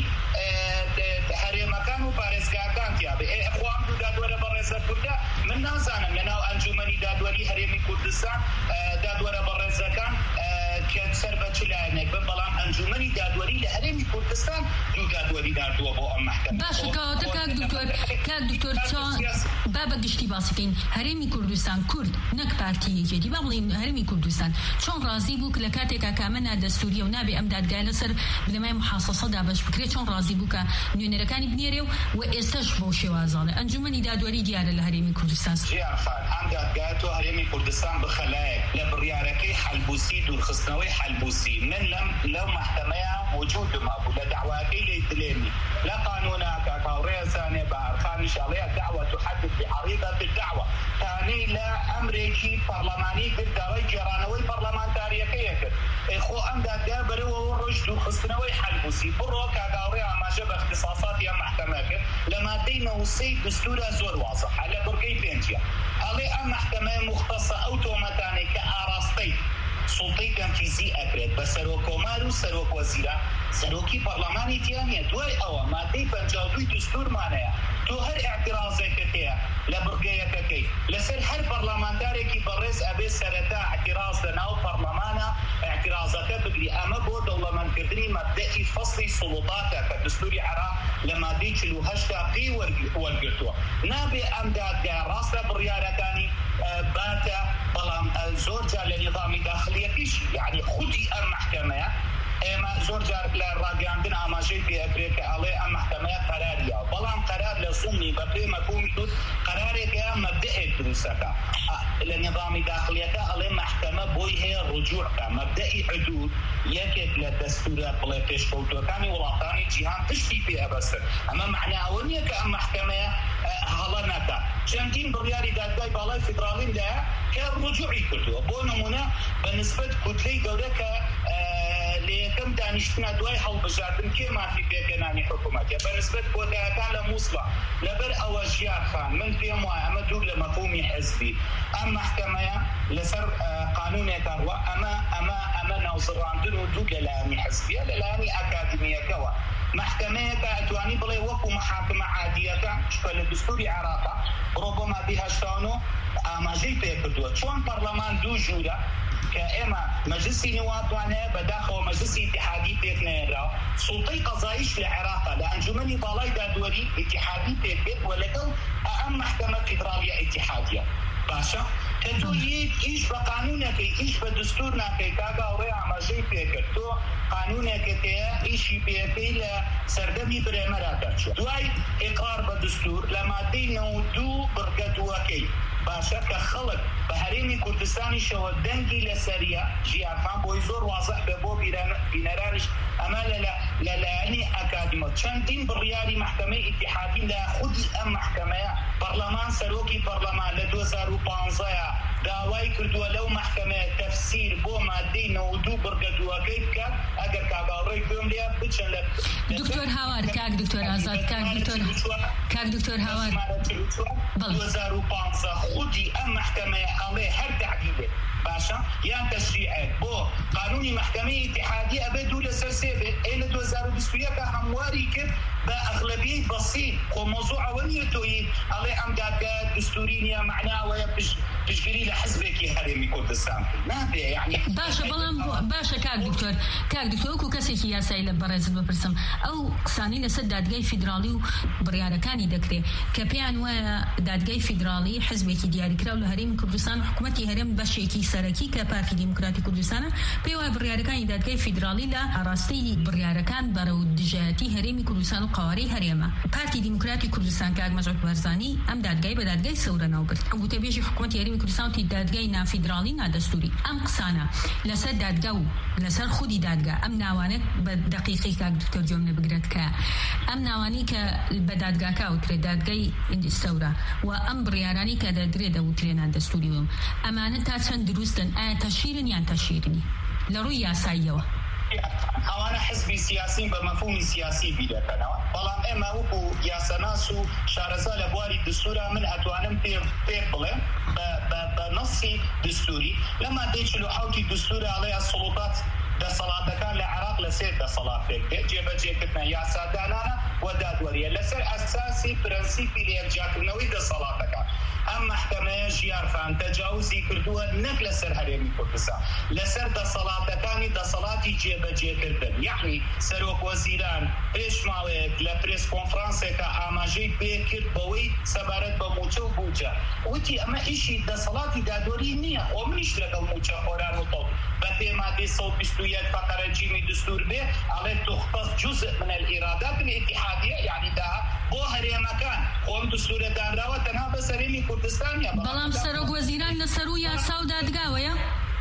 هەرێمەکان و پارێزگاکان تیابێ ئەخوا ئەم دوو دادوەرە بە ڕێزە کوردە من نازانم لەناو ئەنجومەنی دادوەری هەرێمی کوردستان دادوەرە بە ڕێزەکان کە سەر بە چ لایەنێک بن بەڵام ئەنجومەنی دادوەری لە هەرێمی کوردستان دوو دادوەری داردووە بۆ ئەم محکەمە باشە کەواتە کاک دکتۆر کاک دکتۆر چۆن با بە گشتی باسی بکەین هەرێمی کوردستان کورد نەک پارتیەکێتی با بڵین هەرێمی کوردستان چۆن ڕازی بوو کە لە کاتێکا کامە نادەستوریە و نابێ ئەم دادگای لەسەر بنەمای محاسەسە دابەش بکرێت چۆن ڕازی بوو کە نوێنەرەکانی بنێرێ و ئێستاش بۆ شێوازاڵێ ئەنجومەنی دادوەری دیارە لە هەرێمی کوردستان ژیانخان ئەم دادگای تۆ هەرێمی کوردستان بخەلایەک لە بڕیارەکەی حەلبوسی دوورخستنەوەی حەلبوسی من لەم لەو محکەمەیە موجودم هەبوو لە داواکەی لێ دلێنی لا قانونا كاكاوريا ساني بارخاني شاليه دعوه تحدث بعريضه الدعوه ثاني لا امريكي برلماني قد جيرانوي برلمانتاريكيه اخو ام دابر ورشد خصنوي حلبوسي برو كاكاوريا ما جاب اختصاصات يا محكمه لما دينا وصي دستور زور واضح على بركي بينتيا علي ام محكمه مختصه اوتوماتيكي كاراستي سلطەی تەنفیزی ئەکرێت بە سەرۆک کۆمار و سەرۆک وەزیرە سەرۆکی پەرلەمانی تیانە دوای ئەوە مادەی پەنجاو دوو دستورمانەیە تۆ هەر ئاعتیرازێکت هەیە لە بڕگەیەکەکەی لەسەر هەر پەرلەمانتارێکی بەڕێز ئەبێ سەرەتا ئاعتیراز لەناو پەرلەمانە ئاعتیرازەکە بگری ئەمە بۆ دەوڵەمەندکردنی مەبدەئی فەصلی سوڵتاتە کە دستوری عێراق لە مادەی چل و هەشتا پێی وەرگرتووە نابێ ئەم دادگای ڕاستە بڕیارەکانی باتە بەڵام زۆر جار لە نظامی داخلیەکیش یعنی خودی ئەم محکەمەیە ئێمە زۆر جار لە ڕاگەاندن ئاماژەی پێەکرێت کە ئەڵێ ئەم محکەمەیە قەراریە بەڵام قەرار لە سومنی بە پێ مەفهومی دوت قەرارێکە مەبدەئێک دروستەکە لە نظامی داخلیەکە ئەڵێ محکەمە بۆی هەیە ڕجوعکە مەبدەئی حدود یەکێک لە دەستورە بڵێ پێشکەوتوەکانی وڵاتانی جیهان پشتی پێ ئەبەستن ئەمە معنە ئەوە نییە کە ئەم محکەمەیە هەڵە نەکات چەندین بڕیاری دادگای باڵای فیدراڵی لایە کە ڕجوعی کردووە بۆ نمونە بە نسبەت کوتلەی گەورە کە بەیەکەم دانیشتنا دوای هەڵبژاردن کێ مافی پێکەنانی حکوومەتە بەنسبەت کۆتایەکان لە مووسڵە لەبەر ئەوە ژیارخان من پێم وایە ئەمە دوور لە مەفهومی حزبی ئەم محکەمەیە لەسەر قانونێکە ڕوا ئەمە ئەمە ئەمە ناوزڕاندن و دوور لەلایەنی حزبیە لەلایەنی ئەکادمیەکەوە محکەمەیەکە ئەتوانی بڵێ وەکو محاکمە عادیەکە شکە لە دستوری عێراقا بڕۆ بۆ مادەی هەشتا و نۆ ئاماژەی پێ کردووە چۆن پەرلەمان دوو ژوورە کە ئێمە مەجلیسی نوابوانەیە بەداخەوە مەجلیسی ئیتیحادی پێک نێراوە سوڵتەی قەزاییش لە عێراقا لە ئەنجومەنی باڵای دادوەری ئیتیحادی پێک بێت وە لەگەڵ ئەم محکەمە فیدرالیە ئیتیحادیە باشە کە تۆ ئیش بە قانونەکەی ئیش بە دستور ناکەی کاگاوڕێ ئاماژەی پێکرد تۆ قانونێکت هەیە ئیشی پێەکەی لە سەردەمی برێمەرا دەرچووە دوای ئیقرار بە دستور لە مادەی نەوە و دوو بڕگەتووەکەی باشە کە خەڵک بە هەرێمی کوردستانیشەوە دەنگی لەسەریە ژیارخان بۆی زۆر وازەح بێ بۆ بینەرانیش ئەمە لەلایەنی ئەکادمە چەندین بڕیاری محکەمەی ئیتیحادی لە خودی ئەم محکەمەیە پەرلەمان سەرۆکی پەرلەمان لە دوو هەزار و پانزەیە داوای کردووە لەو محکەمەیە تەفسیر بۆ مادەی نەوە و دوو بڕگەتووەکەی بکات ئەگەر کاگاوڕێی گوێم لێ بچن لە دکتۆر هاوار کاک دکتۆر ئازاد کاک دکتۆر کاک دکتۆر هاوار دوو هەزار و پانزە خودی ئەم محکەمەیە ئەڵێ هەر تعدیلێت باشە یان تەشریعێت بۆ قانونی محکەمەی ئیتیحادی ئەبێ دوو لەسەر سێ بێت ئێ لە دوو هەزار و بیست و یەکە هەمواری کرد بە ئەغلەبیەی بەسیط خۆ مۆزوع ئەوە نیە تۆیی ئەڵێ ئەم دادگایە دستوری نیە معناوەیە پشتگیری لە حزبێکی هەرێمی کوردستان نابێ یعنی باشە بەڵام باشە کاک دکتۆر کاک دکتۆر وەکو کەسێکی یاسایی لە بەڕێزت بپرسم ئەو قسانەی لەسەر دادگای فیدرالی و بڕیارەکانی دەکرێت کە پێیان وایە دادگای فیدرالی حزبێکی دیاریکراو لە هەرێمی کوردستان حکوومەتی هەرێم بەشێکی سەرەکی کە پارتی دیموکراتی کوردستانە پێی وایە بڕیارەکانی دادگای فیدرالی لە ڕاستی بڕیارەکان بەرەو دژایەتی هەرێمی کوردستان و قوارەی هەرێمە پارتی دیموکراتی کوردستان کاک مەجید بەرزانی ئەم دادگای بە دادگای سەورە ناوبرد گوتەبێژی حکوومەتی هەرێمی کوردستان تی دادگای نافیدرالی نادەستوری ئەم قسانە لەسەر دادگا و لەسەر خودی دادگا ئەم ناوانێت بە دقیقی کاک دکتۆر جۆم بگرێت کە ئەم ناوانی کە بە دادگاکە وترێت دادگای سەورە و ئەم بڕیارانی کە دەدرێت دەوترێ نادەستوری وم ئەمانە تا چەند دروستن ئایا تەشیرن یان تەشیرنی لە ڕووی یاساییەوە ئەوانە حزبی سیاسی بە مەفهومی سیاسی بیرەکەنەوە بەڵام ئێمە وەکو یاسەناس و شارەزا لە بواری دستورە من ئەتوانم پێ بڵێم بە نەسی دستوری لە مادەی چل و حەوتی دستورە ئەڵێ سوڵتات دەسەڵاتەکان لە عێراق لە سێ دەسەڵات پێک دێت جێبەجێکردنە یاسادانانە و دادوەریە لەسەر ئەساسی پرەنسیپی لێکجاکردنەوەی دەسەڵاتەکان ئەم محکەمەیە ژیارخان تەجاوزی کردووە نەک لەسەر هەرێمی کوردستان لەسەر دەسەڵاتەکانی دەسەڵاتی جێبەجێکردن یعنی سەرۆک وەزیران پێش ماوەیەک لە پرێس کۆنفرانسێکە ئاماژەی پێ کرد بەوەی سەبارەت بە موچە و بوجە وتی ئەمە ئیشی دەسەڵاتی دادوەری نییە ئەو منیش لەگەڵ موچە خۆران و تەڵ بە پێ مادەی سەد و بیست و یەک فقرة جیمی دستور بێ ئەڵێ تختص جزء من الإيرادات الاتحادية يعني دا بۆ هەرێمەکان خۆم دستورە دانراوە تەنها بە سەرێمی کوردستانیە بەڵام سەرۆک وەزیران لەسەر و یاسا و دادگاوەیە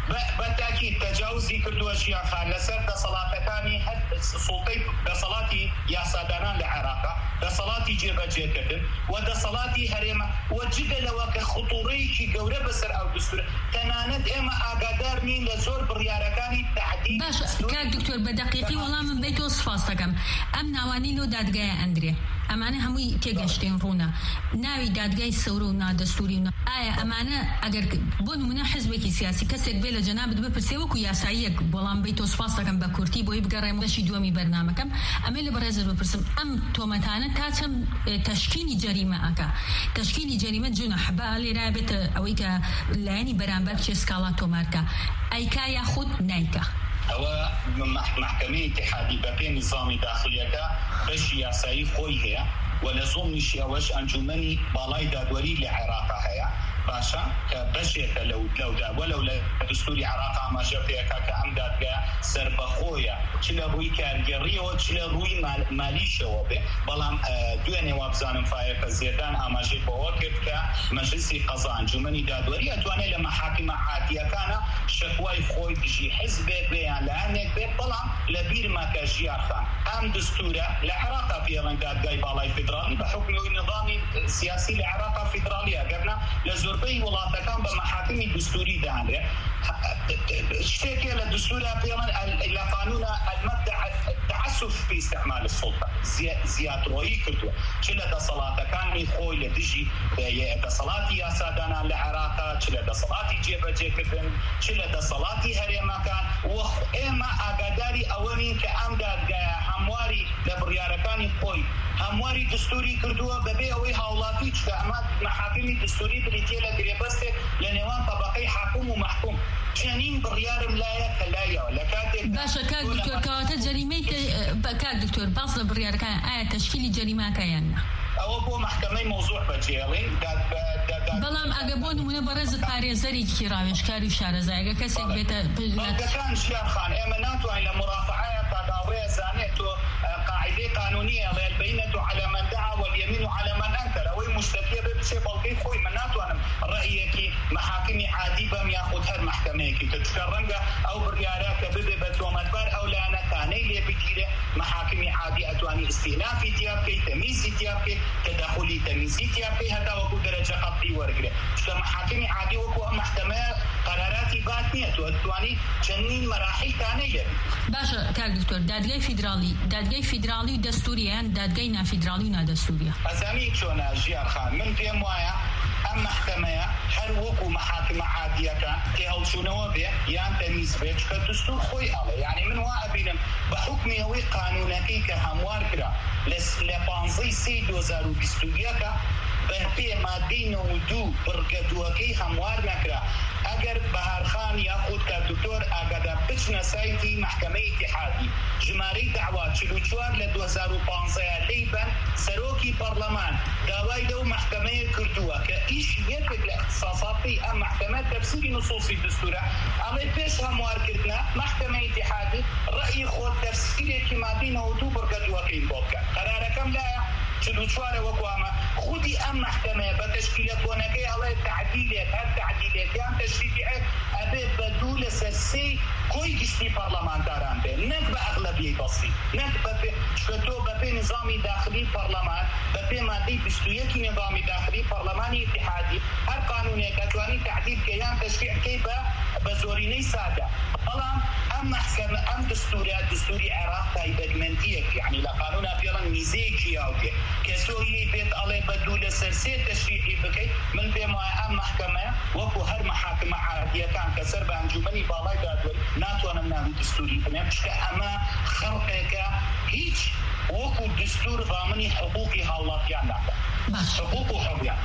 بەتاکید تەجاوزی کردووە ژیانخان لەسەر دەسەڵاتەکانی هەر سوڵتەی دەسەڵاتی یاسادانان لە عێراقا دەسەڵاتی جێبەجێکردن و دەسەڵاتی هەرێمە و جگە لەوە کە خوتوڕەیەکی گەورە بەسەر ئەو دستورە تەنانەت ئێمە ئاگادار نین لە زۆر بڕیارەکانی تەعدیل باشە کاک دکتۆر بە دەقیقی وەڵامم بێتەوە سوپاس دەکەم ئەم ناوانی لۆ دادگایە ئەندرێ ئەمانە هەمووی تێگەشتێن ڕوونە ناوی دادگای سەورە و نادەستوری و ئایا ئەمانە ئەگەر بۆ نمونە حزبێکی سیاسی کەسێک بێ لە جەنابەت بپرسێ وەکو یاساییەک بەڵام بێتەوە سوپاس دەکەم بە کورتی بۆی بگەڕێم بەشی دووەمی بەرنامەکەم ئەمە لە بەڕێزت بپرسم ئەم تۆمەتانە تا چەند تەشکیلی جەریمە ئەکا تەشکیلی جەریمە جونە حەبا لێرا بێتە ئەوەی کە لایەنی بەرامبەر چێ سکاڵا تۆمارکە ئەیکا یاخود نایکا ئەوە محکەمەی ئیتیحادی بە پێی نظامی داخلیەکە بەشی یاسایی خۆی هەیە و لە زۆمیشی ئەوەش ئەنجومەنی باڵای دادوەری لە عێراقا هەیە باشە کە بەشێکە لەو لەودا وەلەو لە دستوری عێراق ئاماژە پێەکە کە ئەم دادگا سەربەخۆیە چ لە ڕووی کارگەڕیەوە چ لە ڕووی مالیشەوە بێ بەڵام دوێنێ وابزانم فایەکە زێدان ئاماژەی بەوە کرد کە مەجلیسی قەزا ئەنجومەنی دادوەری ئەتوانێت لە مەحاکمە عادیەکانە شەکوای خۆی دژی حزبێک بێ یان لایەنێک بێ بەڵام لە بیرما کە ژیارخان ئەم دستورە لە عێراقا پێڵێن دادگای باڵای فیدرالی بە حکمی نظامی سیاسی لە عێراقا فیدرالیە گەرنا لە زۆربەی وڵاتەکان بە مەحاکمی دستوری دانرێ شتێکێ لە دستورە پێڵێن لە قانونە زیاترۆیی کردووە چ لە دەسەڵاتەکانی خۆی لە دژی دەسەڵاتی یاسادانان لە عێراقا، چ لە دەسەڵاتی جێبەجێکردن، چ لە دەسەڵاتی هەرێمەکان. و ئێمە ئاگاداری ئەوەنین کە ئەم دادگایە هەمواری لە بڕیارەکانی خۆی هەمواری دستوری کردووە بەبێ ئەوەی هاوڵاتی چکە ئەمە محاکمی دستوری بریتیە لە گرێبەستێک لە نێوان طبقەی حاکم و محکوم. چنین بڕیارم لایە کە لایەوە لە کاتێک باشە کاک دکتۆر کەواتە جەریمەی کاک دکتۆر باس لە بڕیارەکان ئایا تەشکیلی جەریماکەیان نا ئەوە بۆ محکەمەی مۆزوع بەجێڵین. بەڵام ئەگە بۆ نمونە بەڕێزت پارێزەرێکی ڕاوێژکاری و شارەزایەگە کەسێک بێتە بەڵگەکان ژیانخان ئێمە ناتوانین لە مرافعەیە تا داوەیە زانێت تۆ قاعدەی قانونیە ڵێ البەینەة على من دعا واليمين على من أنكر. ئەوەی مشتەکیە بێ بچێ بەڵگەی خۆی. من ناتوانم ڕەئیەکی محاکمی عادی بەم یاخود هەر محکەمەیەکی تر چکە ڕەنگە ئەو بڕیارە کە ببێ بە تۆمەتبار ئەو لایەنەکانەی لێ بگیرێ محاکمی عادی ئەتوانی ئیستینافی تیا بکەی، تەمیزی تیا بکەی، تەدەخولی تەمیزی تیا بکەی، هەتا وەکو دەرەجە قەطعی وەرگرێ. چکە محاکمی عادی وەکو ئەم محکەمەیە قەراراتی بات نییە، تۆ ئەتوانی چەندین مەراحیلتانەی لێ. باشە کاک دکتۆر دادگای فیدراڵی دادگای فیدراڵی و دەستوریان دادگای نافیدراڵی و نادەستوریە ئەزانی چۆنە ژیانخان من پێم وایە ئەم محکەمەیە هەر وەکو محاکمە عادیەکە کە هەڵچوونەوە بێ یان تەمیز بێت کە دستور خۆی ئەڵێ. یعنی من وا ئەبینم بە حکمی ئەوەی قانونەکەی کە هەموار کرا لە پانزەی سێی دو هەزار و بیست و یەکە بە پێ مادەی نەوە و دوو بڕگەدووەکەی هەموار نەکرا. ئەگەر بەهارخان یاخود کە دکتۆر ئاگادار بچنە سایتی محکەمەی ئیتیحادی ژمارەی داوا چل و چوار لە دو هەزار و پانزەیە لەیبەن سەرۆکی پەرلەمان داوای لەو محکەمەیە کردووە کە ئیش یەکێک لە اختصاصاتی ئەم محکەمە تەفسیری نصوصی دستورە ئەڵێ پێش هەموارکردنە محکەمەی ئیتیحادی ڕەئی خۆت تەفسیرێکی مادەی نەوە و دوو بڕگەدووەکەی بۆ بکات. قەرارەکەم لایە چل و چوارە وەکو ئەمە خودی ئەم محکەمەیە بە تەشکیلە کۆنەکەی ئەڵێ تعدیلێک هەر تعدیلێک یان تەشریعێک ئەبێت بە دوو لەسەر سێی کۆی گشتی پەرلەمانتاران بێت، نەک بە ئەغلەبیەی بەسیط، نەک بەپێ چکە تۆ بەپێ نظامی داخلی پەرلەمان بەپێ مادەی بیست و یەکی نظامی داخلی پەرلەمانی ئیتیحادی هەر قانونێک ئەتوانی تعدیل بکەی یان تەشریع بکەی بە بە زۆرینەی سادە. بەڵام ئەم محکەمە ئەم دستورە دستوری عێراق تایبەتمەندیەک یعنی لە قانونا پێڵەن میزەیەکی یاوتێ کە سۆیی بێت ئەڵێ بە دوو لەسەر سێ تەشریعی بکەیت. من پێم وایە ئەم محکەمە وەکو هەر محاکمە عادیەکان کە سەر بە ئەنجومەنی باڵای دادوەری ناتوانم ناوی دستوری بنێم چکە ئەمە خەڵقێکە هیچ وەکو دستور ضامنی حقوقی هاوڵاتیان ناکات. حقوق و حقوقیان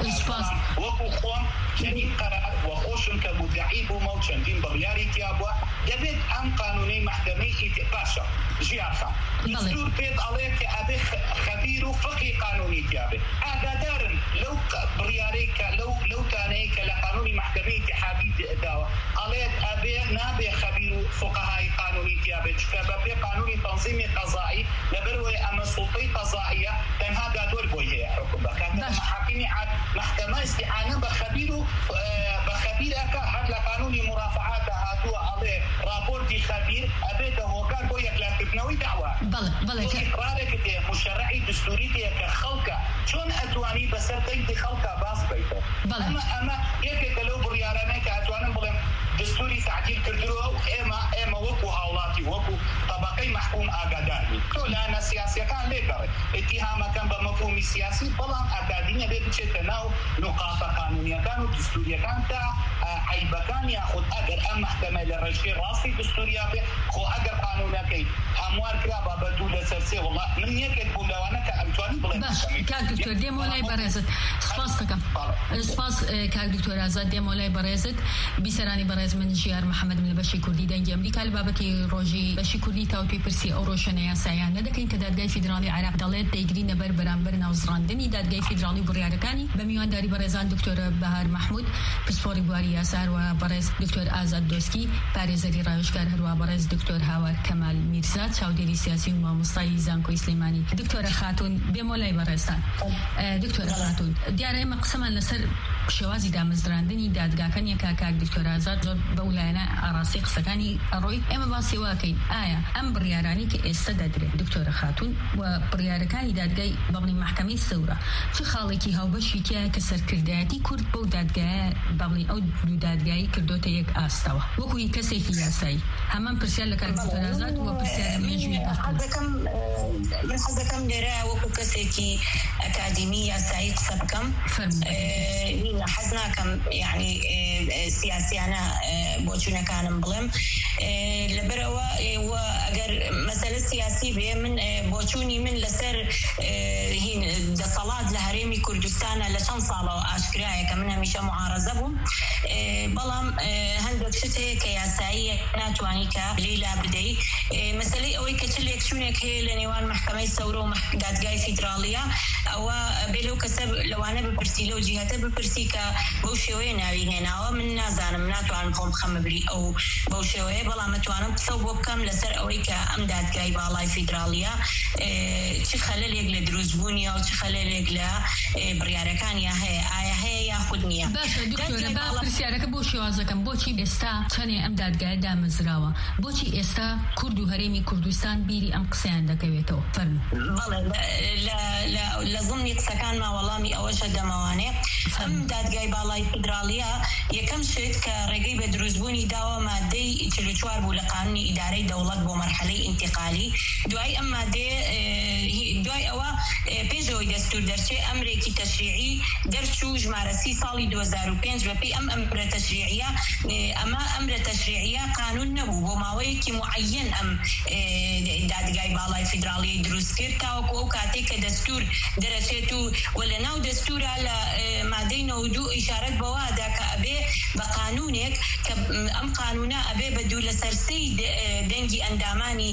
وەکو خۆم چەندین قەرار وەخۆشم کە مدعی بوومە و چەندین بڕیاری تیا بووە دەبێت ئەم قانونەی محکەمەی باشە ژیانخان دستور پێت ئەڵێ کە ئەبێ خەبیر و فقی قانونی تیا بێت. ئاگادارن لەو بڕیارەی کە لەو لەو تانەیە کە لە قانونی محکەمەی ئیتیحادی داوە ئەڵێت ئەبێ نابێ خەبیر و فقەهای قانونی تیا بێت چکە بەپێ قانونی تەنظیمی قەزایی لەبەرەوەی ئەمە سوڵتەی قەزائیە تەنها دادوەر بۆی هەیە حکم بکات. محاکمی عاد محکەمە استعانە بە خەبیر و بە خەبیرەکە هەر لە قانونی مرافعات هاتووە ئەڵێ راپۆرتی خەبیر ئەبێتە هۆکار بۆ یەکلاکردنەوەی داوا. ئقرارێکت هەیە مشەرعی دستوری هەیە کە خەڵکە چۆن ئەتوانی بەسەر قەیدی خەڵکە باس بکەیتەوە. ئەمە ئەمە یەکێکە لەو بڕیارانەیە کە ئەتوانم بڵێم دستوری تعدیل کردووە و ئێمە ئێمە وەکو هاوڵاتی وەکو طبقەی محکوم ئاگادارین. تۆ لایەنە سیاسیەکان لێگەڕێت اتهامەکان بە مەفهومی سیاسی بەڵام ئاگادینە بێت بچێتە ناو نقاطە قانونیەکان و دستوریەکان تا عیبەکان یاخود ئەگەر ئەم محکەمە لە ڕێژەی ڕاستی دستوریا بێ خۆ ئەگەر قانونەکەی هەموار کرا بە بە دوو لەسەر سێ وڵات من یەکێک بووم لەوانە کە ئەمتوانی بڵێم. کاک دکتۆر دێمە لای بەڕێزت سپاس دەکەم. سپاس کاک دکتۆر ئازاد دێمە لای بەڕێزت بیسەرانی بەڕێز من ژیار محەممەد من لە بەشی کوردی دەنگی ئەمریکا لە بابەتی ڕۆژی بەشی کوردی تاوتوی پرسی ئەو ڕۆژانە یاساییان نەدەکەین کە دادگای فیدراڵی عێراق دەڵێت دەیگرینە بەر بەرامبەر ناوزڕاندنی دادگای فیدراڵی و بڕیارەکانی بە میوانداری بەڕێزان دکتۆر بەهار محمود پسپۆڕی بواری یاسار و بەڕێز دکتۆر ئازاد دۆسکی پارێزەری ڕاوێژکار هەروە بەڕێز دکتۆر هاوار کەمال میرزا چاودێری سیاسی و مامۆستای زانکۆی سلەیمانی. دکتۆرە خاتون بێمە لای بەڕێزان. دکتۆرە خاتون دیارە ئێمە قسەمان لەسەر شێوازی دامەزراندنی دادگاکان یەکا کاک دکتۆر ئازاد زۆر بەولایەنە ئاڕاستی قسەکانی ئەڕۆی ئێمە باسی واکەین ئایا ئەم بڕیارانی کە ئێستا دەدرێت دکتۆرە خاتون و بڕیارەکانی دادگای بەڵی محکەمەی سەورە چه خاڵێکی هاوبەشی تایە کە سەرکردایەتی کورد بەو دادگایە بەڵی ئەو دوو دادگایی کردوتە یەک ئاستەوە وەکوی کەسێکی یاسایی هەمان پرسیار لە کاک دکتۆر ئازاد و پرسیارە مێژووی حەزەکەم من حەزەکەم لێرە وەکو کەسێکی ئەکادیمی یاسایی قسە بکەم حەز ناکەم یعنی سیاسیانە بۆچوونەکانم بڵێم لەبەرەوە ئەگەر مەسەلە سیاسی بێ من بۆچوونی من لەسەر دەسەڵات لە هەرێمی کوردستانە لە چەند ساڵەوە ئاشکرایە کە من هەمیشە معارەزە بووم بەڵام هەندێک شت هەیە کە یاسایی ناتوانی کە لێلا بدەیت مەسەلەی ئەوەی کە چ لێکچوونێک هەیە لە نێوان محکەمەی سەورە و دادگای فیدراڵیە ئەوە بێ لەو کەسە لەوانە بپرسی لەو جیهەتە بپرسی کە بەو شێوەیە ناوی هێناوە من نازانم ناتوانم خۆم خەمە بری ئەو بەو شێوەیە بەڵام ئەتوانم قسە بۆ بکەم لەسەر ئەوەی کە ئەم دادگای باڵای فیدراڵیە چ خەلەلێک لە دروستبوونیە و چ خەلەلێک لە بڕیارەکانیە هەیە ئایا هەیە یاخود نییە. باشە دکتۆرە با پرسیارەکە بۆ شێوازەکەم بۆچی ئێستا چەندێ ئەم دادگایە دامەزراوە بۆچی ئێستا کورد و هەرێمی کوردستان بیری ئەم قسەیان دەکەوێتەوە فەرموو. بەڵێ لە ضمنی قسەکانما وەڵامی ئەوەشە دەمەوانێ ئەم دادگای باڵای فیدراڵیە یەکەم شت کە ڕێگەی بە دروستبوونی داوە مادەی چل و چوار بوو لە قانونی ئیدارەی دەوڵەت بۆ مەرحەلەی ئینتیقالی دوای ئەم مادێ دوای ئەوە پێشەوەی دەستور دەرچێ ئەمرێکی تەشریعی دەرچوو ژمارە سی ساڵی دوو هەزار و پێنج بەپێی ئەم ئەمرە تەشریعیە ئەمە ئەمرە تەشریعیە قانون نەبوو بۆ ماوەیەکی معەیەن ئەم دادگای باڵای فیدراڵی دروست کرد تاوەکو ئەو کاتێک کە دەستور دەرەچێت و وە لە ناو دەستورە لە مادەی نەوە دوو ئیشارەت بەوادا کە ئەبێ بە قانونێک کە ئەم قانونە ئەبێ بە دوو لەسەر سەی دەنگی ئەندامانی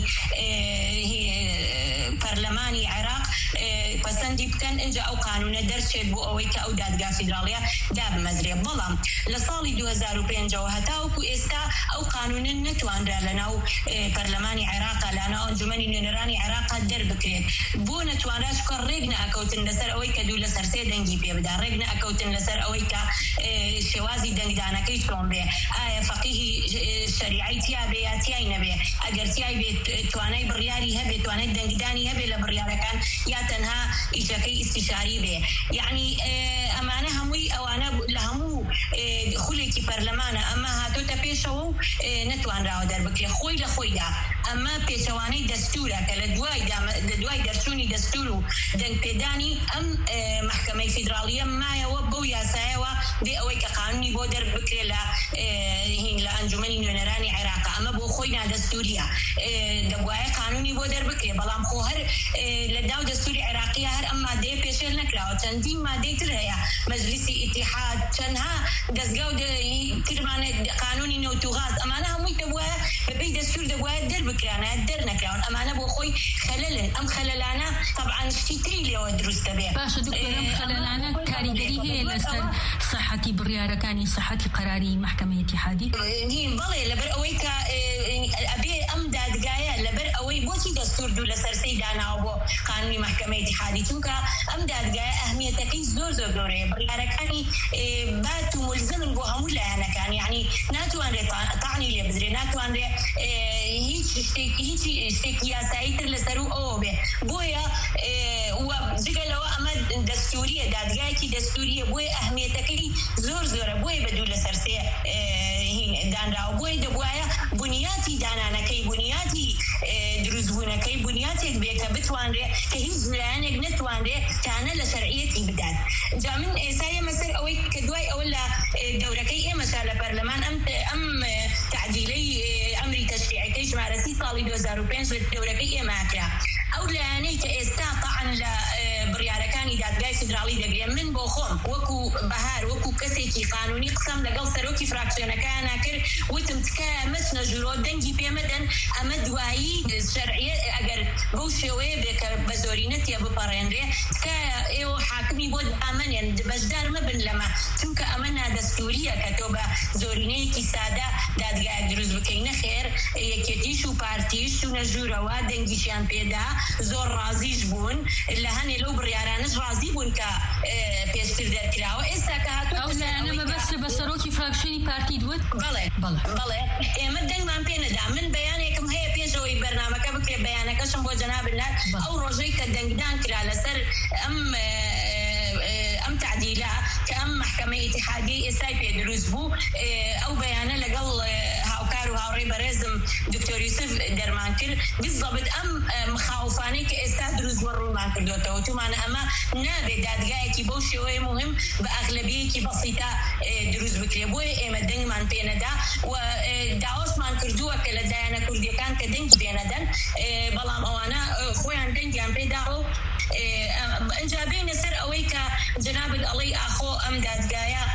پەرلەمانی عێراق پەسەندی بکەن اینجا ئەو قانونە دەرچێت بۆ ئەوەی کە ئەو دادگا فیدراڵیە دابمەزرێت بەڵام لە ساڵی دوو هەزار و پێنجەوە هەتاوەکو ئێستا ئەو قانونە نەتوانرا لە ناو پەرلەمانی عێراقا لە ناو ئەنجومەنی نوێنەرانی عێراقا دەربکرێت بۆ نەتوانرا چکە ڕێک نەئەکەوتن لەسەر ئەوەی کە دوو لەسەر سێ دەنگی پێ بدا ڕێک نەئەکەوتن لەسەر ئەوەی کە شێوازی دەنگدانەکەی چۆن بێ ئایا فەقیهی شەریعەی تیا بێ یا تیای نەبێ ئەگەر تیای بێت توانای بڕیاری هەبێت توانای دەنگدانی هەبێت لە بڕیارەکان یا تەنها ئیشەکەی ئیستیشاری بێ یعنی ئەمانە هەمووی ئەوانە لە هەموو خولێکی پەرلەمانە ئەمە هاتۆتە پێشەوە و نەتوانراوە دەربکرێ خۆی لە خۆیدا ئەمە پێچەوانەی دەستورە کە لە دوای لە دوای دەرچوونی دەستور و دەنگپێدانی ئەم محکەمەی فیدراڵیە مایەوە بەو یاسایەوە بێ ئەوەی کە قانونی بۆ دەربکرێ لە لە ئەنجومەنی نوێنەرانی عێراق ئەمە بۆ خۆی نادەستوریە دەبوایە قانونی بۆ دەربکرێ بەڵام خۆ هەر لە داو دەستوری عێراقیە هەر ئەم مادەیە پێشێل نەکراوە چەندین مادەی تر هەیە مەجلیسی ئیتیحاد چەندها دەستگا و ترمانێت قانونی نەوت و غاز ئەمانە هەمووی دەبوایە بەپێی دەستور دەبوایە دەربکرانە دەرنەکراون ئەمانە بۆ خۆی خەلەلن ئەم خەلەلانە طبعاً شتی تری لێوە دروست دەبێ. باشە دکتۆر ئەم خەلەلانە کاریگەری هەیە لەسەر سەحەتی بڕیارەکانی سەحەتی قەراری محکەمەی ئیتیحادی؟ بەڵێ لەبەر ئەوەی کە ئەبێ ئەم دادگایە لەبەر ئەوەی بۆچی دەستور دوو لەسەر سەی داناوە بۆ قانونی محکەمەی ئیتیحادی چونکە ئەم دادگایە ئەهمیەتەکەی زۆر زۆر گەورەیە بڕیارەکانی بات و ملزمن بۆ هەموو لایەنەکان یعنی ناتوانرێت تاعنی لێ بدرێ ناتوانرێت هیچ هیچی شتێکی یاسایی تر لەسەر و ئەوە بێ بۆیە جگە لەوە ئەمە دەستوریە دادگایەکی دەستوریە بۆیە ئەهمیەتەکەی زۆر زۆرە بۆیە بە دوو لەسەر سێ دانراوە بۆیە دەبوایە بنیاتی دانانەکەی بنیاتی دروستبوونەکەی بنیاتێک بێ کە بتوانرێ کە هیچ لایەنێک نەتوانرێ تانە لە شەرعیەتی بدات جا من ئێستا ئێمەسەر ئەوەی کە دوای ئەوە لە دەورەکەی ئێمەشا لە پەرلەمان ئەم ئەم تعدیلەی ئەمری تەشریعەکەی ژمارە سی ساڵی دوو هەزار و پێنج دەورەکەی ئێماکرا ئەو لایەنەی کە ئێستا تاعن لە بڕیارەکانی دادگای فیدراڵی دەگرێن من بۆ خۆم وەکو بەهار وەکو کەسێکی قانونی قسەم لەگەڵ سەرۆکی فراکسیۆنەکانە کرد وتم تکایە مەچنە ژوورۆ دەنگی پێمەدەن ئەمە دوایی شەرعیە ئەگەر بەو شێوەیە بێ کە بە زۆرینە تێ بپەڕێنرێ تکایە ئێوە حاکمی بۆ ئامەنێن بەشدار مەبن لەمە چونکە ئەمە نادەستوریە کە تۆ بە زۆرینەیەکی سادە دادگای دروست بکەی نەخێر یەکێتیش و پارتیش و نەژوورەوە دەنگیشیان پێدا زۆر ڕازیش بوون لە هەنێ لەو بڕیارانش ڕازی بوون کە پێشتر دەرکراوە. ئێستا کە هاتووە ئەو لایەنە بەبەستە بە سەرۆکی فراکشنی پارتی دوت. بەڵێ بەڵێ ئێمە دەنگمان پێ نەدا. من بەیانێکم هەیە پێشەوەی بەرنامەکە بکرێ، بەیانەکەشم بۆ جەناب نات ئەو ڕۆژەی کە دەنگدان کرا لەسەر ئەم ئەم تعدیلە کە ئەم محکەمە ئیتحادیە ئێستای پێ دروست بوو، ئەو بەیانە لەگەڵ هاوکار و هاوڕێی بەڕێزم دکتۆر یوسف دەرمان کرد بالضبط ئەم مخاوفانەی کە ئێستا دروست بووە ڕوونمان کردوێتەوە. تومانە ئەمە نابێت دادگایەکی بەو شێوەیە مهم بە ئەغلەبیەکی بەسیطە دروست بکرێ. بۆیە ئێمە دەنگمان پێ نەدا و داوەشمان کردووە کە لە دایانە کوردیەکان کە دەنگی پێ نەدەن، بەڵام ئەوانە خۆیان دەنگیان پێداوە. ئەنجا بینە سەر ئەوەی کە جەنابت ئەڵەی ئاخۆ ئەم دادگایە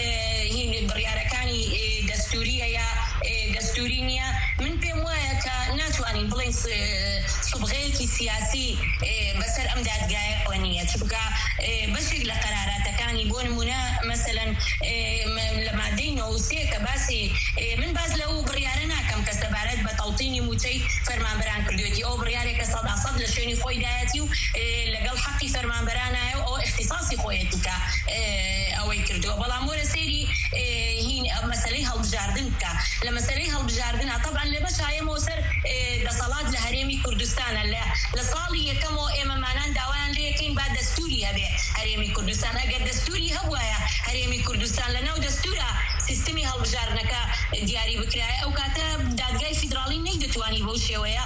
بڕیارەکانی دەستوریە یا دەستوری نییە. من پێم وایە کە ناتوانین بڵێن سوبغەیەکی سیاسی بەسەر ئەم دادگایەوە نییە، چونکە بەشێک لە قەراراتەکانی بۆ نمونە مەسەلەن لە مادەی نۆسێ کە باسی من باز لەو بڕیارە ناکەم کە سەبارەت بە تەڵتینی موچەی فەرمانبەران کردوێتی. ئەو بڕیارێکە سەد سەد لە شوێنی خۆی دایەتی و لەگەڵ حەقی فەرمانبەرانایە و ئەوە اختصاصی خۆیەتی کە ئەوەی کردووە. بەڵام وەرە سەیری مەسەلەی هەڵبژاردن بکە. لە مەسەلەی هەڵبژاردنە طبعا لە بەشایەمەوە سەر دەسەڵات لە هەرێمی کوردستانە لە ساڵی یەکەمەوە ئێمەمانان داوایان لێ یەکەین با دەستوری هەبێ هەرێمی کوردستان. ئەگەر دەستوری هەبوایە هەرێمی کوردستان لەناو دەستورە سیستمی هەڵبژاردنەکە دیاری بکرایە، ئەو کاتە دادگای فیدراڵی نەیدەتوانی بەو شێوەیە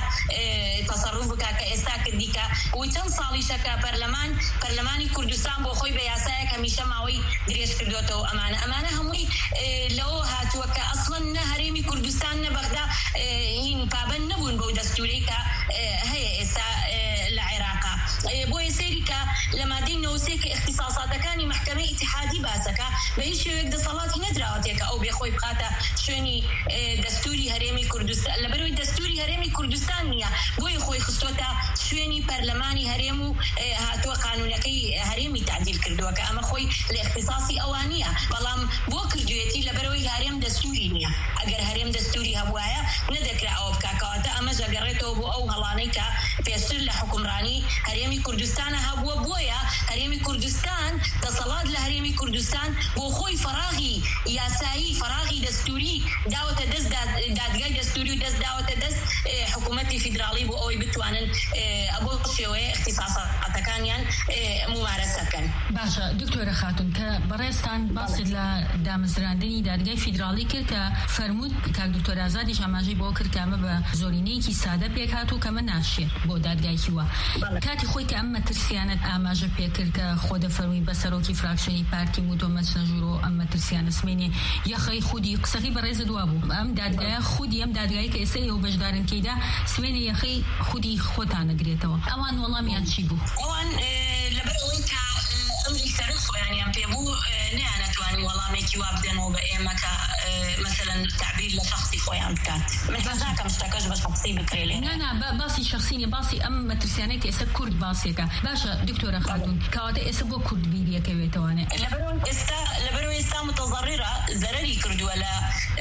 تەسەڕف بکا کە ئێستا کردیکە. و چەند ساڵیشەکە پەرلەمان پەرلەمانی کوردستان بۆ خۆی بە یاسایەک هەمیشە ماوەی درێژ کردوێتەوە. ئەمانە ئەمانە هەمووی لەوە هاتووە کە ئەسڵەن نە هەرێمی کوردستان نە بەغدا هین پابەند نەبوون بەو دەستوری کە هەیە ئێستا لە عێراقا. بۆیە سەیری کە لە مادەی نۆسێ کە اختصاصاتەکانی محکەمەی ئیتحادی باسەکە بە هیچ شێوەیەک دەسەڵاتی نەدراوەتێکە ئەو بێخۆی بخاتە شوێنی دەستوری هەرێمی کوردستان. لەبەرەوەی دەستوری هەرێمی کوردستان نییە، بۆی خۆی خستوەتە شوێنی پەرلەمانی هەرێم و هاتووە قانونەکەی هەرێمی تعدیل کردووە کە ئەمە خۆی لە اختصاصی ئەوان نییە. بەڵام بۆ کردوێتی لەبەرەوەی هەرێم دەستوری نییە. ئەگەر هەرێم دەستوری هەبوایە نەدەکرا ئەوە بکاکەواتە ئەمە ژەگەڕێتەوە بۆ ئەو هەڵانەی کە پێشتر لە حکومڕانی هەرێمی کوردستانە هەبووە. بۆیە هەرێمی کوردستان دەسەڵات لە هەرێمی کوردستان بۆ خۆی فەراغی یاسایی فەراغی دەستوری داوەتە دەست دادگای دەستوری و دەست داوەتە دەست حکوومەتی فیدراڵی بۆ ئەوەی بتوانن بۆ شێوەیە اختصاصاتەکانیان ممارەسەکەن. باشە دکتۆرە خاتون کە بەڕێستان باست لە دامەزراندنی دادگای فیدراڵی کرد کە فەرموود کاک دکتۆر ئازادیش ئاماژەی بۆ کرد کە ئەمە بە زۆرینەیەکی سادە پێک هاتوو کەمە ناشێت بۆ دادگایکی وە. کاتی خۆی کە ئەم مەترسیانت ئاماژە پێکرد کە خۆ دەفەرمووی بە سەرۆکی فراکشنی پارتی موتۆ مەچنەژور و ئەم مەترسیانە سمێنێ یەخەی خودی قسەکەی بەڕێزە دوا بوو. ئەم دادگایە خودی ئەم دادگایی کە ئێستا ئێوە بەشدارن کەیدا سمێنێ یەخەی خودی خۆتان نەگرێتەوە. ئەوان وەڵامیان چی بوو؟ ئەوان لەبەرەوەی کە ئەمری سەرک خۆیانیان پێ بوو نەیانەتوانی وەڵامێکی وا بدەنەوە بە ئێمە کە مثلەن تعبیر لە شخصی خۆیان بکات. من حەزاکەم شتەکەش بە شخصی بکرێ لێ. نا نا باسی شخصی نیە، باسی ئەم مەترسیانەی کە ئێستا کورد باسێکە. باشە دکتۆرە خاتون کەواتە ئێستا بۆ کورد بیریەکەوێتەوانێ. لەبەرەوەی ئێستا متەزەڕیرە زەرەری کردووە لە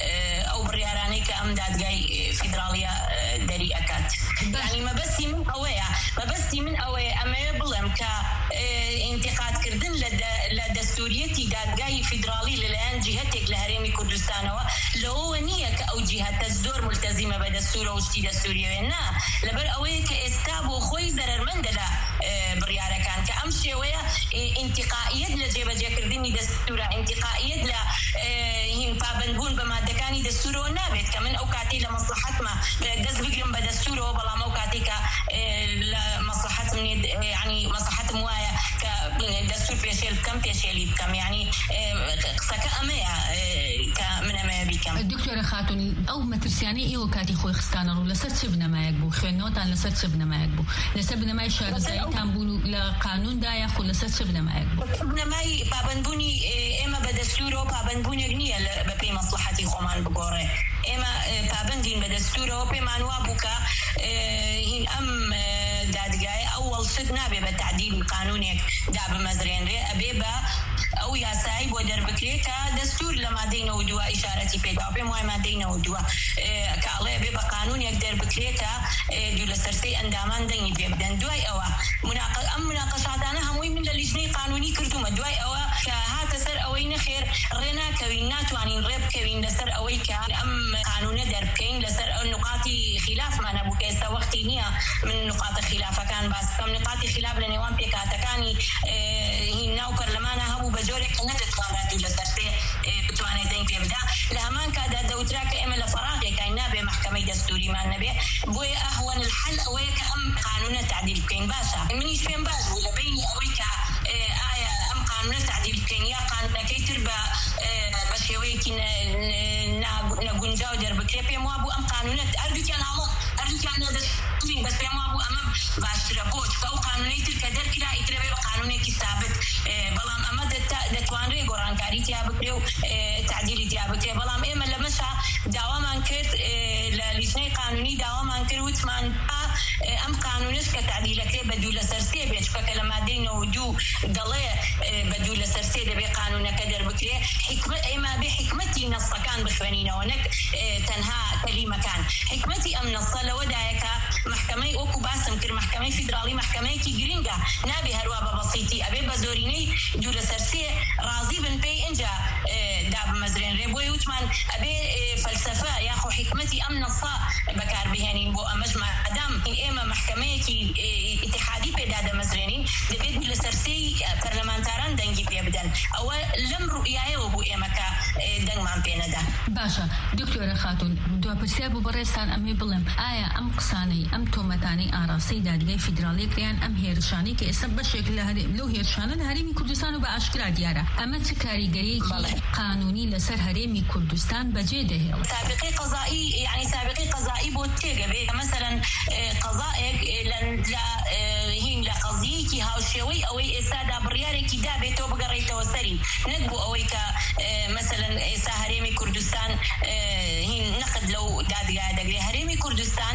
ئەو بڕیارانەی کە ئەم دادگای فیدراڵیە دەری ئەکات. یعنی مەبەستی من ئەوەیە مەبەستی من ئەوەیە ئەمەیە بڵێم کە انتقادکردن لە دەستوریەتی دادگای فیدراڵی لەلایەن جیهەتێک لە هەرێمی کوردستانەوە لەوە نییە کە ئەو جیهەتە زۆر ملتەزیمە بە دەستورە و شتی دەستوریەوێ. نا، لەبەر ئەوەیە کە ئێستا بۆ خۆی زەرەرمەندە لە بڕیارەکان کە ئەم شێوەیە انتقائیەت لە جێبەجێکردنی دەستورە، انتقائیەت لە هین پابەندبوون بە مادەکانی دەستورەوە نابێت کە من ئەو کاتی لە مەسلحەتمە دەست بگرم بە دەستورەوە، بەڵام ئەو کاتی کە لە مەسلحەتم یعنی مەسلحەتم وایە کە دەستور پێشێل بکەم پێشێلی بکەم. یعنی قسەکە ئەمەیە کە من ئەمەیە بیکەم. دکتۆرە خاتون ئەو مەترسیانەی ئێوە کاتی خۆی خستانە ڕوو لەسەر چ بنەمایەک بوو؟ خوێندنەوەتان لەسەر چ بنەمایەک بوو؟ لەسەر بنەمای شارەزاییتان بوون لە قانوندا یاخود لەسەر چ بنەمایەک بوو؟ بنەمای پابەندبوونی ئێمە بە دەستورەوە پابەندبوونێک نییە بە پێی مەسلحەتی خۆمان بگۆڕێ. ئێمە پابەندین بە دەستورەوە پێمان وا بوو کە هین ئەم دادگایە ئەوەڵ شت نابێ بە تعدیل قانونێک دا بمەزرێنرێ، ئەبێ بە ئەو یاسایی بۆ دەربکرێ کە دەستور لە مادەی نەوە دووە ئیشارەتی پێدا. پێم وایە مادەی نەوە دووە کە ئەڵێ بێ بە قانونێک دەربکرێ بکرێتە دوو لەسەر سێ ئەندامان دەنگی پێ بدەن. دوای ئەوە ئەم مناقەشاتانە هەمووی من لە لیژنەی قانونی کردومە. دوای ئەوە کە هاتە سەر ئەوەی نەخێر ڕێناکەوین، ناتوانین ڕێ بکەوین لەسەر ئەوەی کە ئەم قانونە دەربکەین لەسەر ئەو نقاتی خلافمان هەبوو کە ئێستا وەختی نییە من نقاتە خلافەکان باس بکەم. نقاتی خلاف لە نێوان پێکهاتەکانی هین ناو پەرلەمانە هەبوو بە جۆرێک کە نەدەتوانێت دوو لەسەر سێ بتوانێت دەنگ پێ بدا. لە هەمان کادا دەوترا کە ئێمە لە فەراغێکای نابێ محکەمەی دەستوریمان نەبێ، بۆیە ئەهوەن الحل ئەوەیە کە ئەم قانونە تعدیل بکەین. باشە منیش پێم باش بوو لە بینی ئەوەی کە ئایا ئەم قانونە تعدیل بکەین یا قانونەکەی تر بە بە شێوەیەکی نەگونجاو دەربکرێ. پێم وا بوو ئەم قانونە هەردووکیان هەڵە هەردووکیان نەدەستورین، بەس پێم وا بوو ئەمە باشترە بۆ چکە ئەو قانونەی تر کە دەرکرا ئیترە بێ بە قانونێکی ثابت. بەڵام ئەمە دەتوانرێ گۆڕانکاری تیا بکرێ و تعدیلی تیا بکرێ. بەڵام ئێمە لە مەشا داوامان کرد لە لیژنەی قانونی داوامان کرد وتمان ئەم قانونش کە تعدیلەکرێ بە دوو لەسەر سێ بێت، چکە لە مادەی نەوە دوو دەڵێ بە دوو لەسەر سێ دەبێ قانونەکە دەربکرێ. ئێمە بێ حکمەتی نەسەکان بخوێنینەوە، نەک تەنها کەلیمەکان. حکمەتی ئەم نەسە لەوەدایە کە محکەمەی وەکو باسم کرد محکەمەی فیدراڵی محکەمەیەکی گرینگە، نابێ هەروە بە بەسیتی ئەبێ بە زۆرینەی دوو لەسەر سێ ڕازی بن پێی ئینجا دابمەزرێنرێ. بۆی وتمان ئەبێ فەلسەفە یاخۆ حکمەتی ئەم نەسە بەکاربهێنین بۆ ئەمەش مادام ئێمە محکەمەیەکی ئیتیحادی پێدا دەمەزرێنین دەبێت دوو لەسەر سێی پەرلەمانتاران دەنگی پێ بدەن. ئەوە لەم ڕوئیایەوە بوو ئێمە کە دەنگمان پێ نەدا. باشە دکتۆرە خاتون، دوپرسیار بوو بەڕێستان ئەمێ بڵێم ئایا ئەم قسانەی ئەم تۆمەتانەی ئاراستەی دادگای فیدراڵی کریان ئەم هێرشانەی کە ئێستا بەشێک لەو هێرشانە لە هەرێمی کوردستان و بە ئاشکرا دیارە، ئەمە چ کاریگەریەکی قانونی لەسەر هەرێمی کوردستان بەجێ دەهێڵ؟ سابقەی قەزایی یعنی سابقەی قەزایی بۆ تێگەبێ مثلا قەزایەک لە هین لە قەزیەکی هاوشێوەی ئەوەی ئێستادا بڕیارێکی دابێتەوە بگەڕێتەوە سەری، نەک بوو ئەوەی کە مثلا ئێستا هەرێمی کوردستان هین نەقد لەو دادگای دەگرێت. هەرێمی کوردستان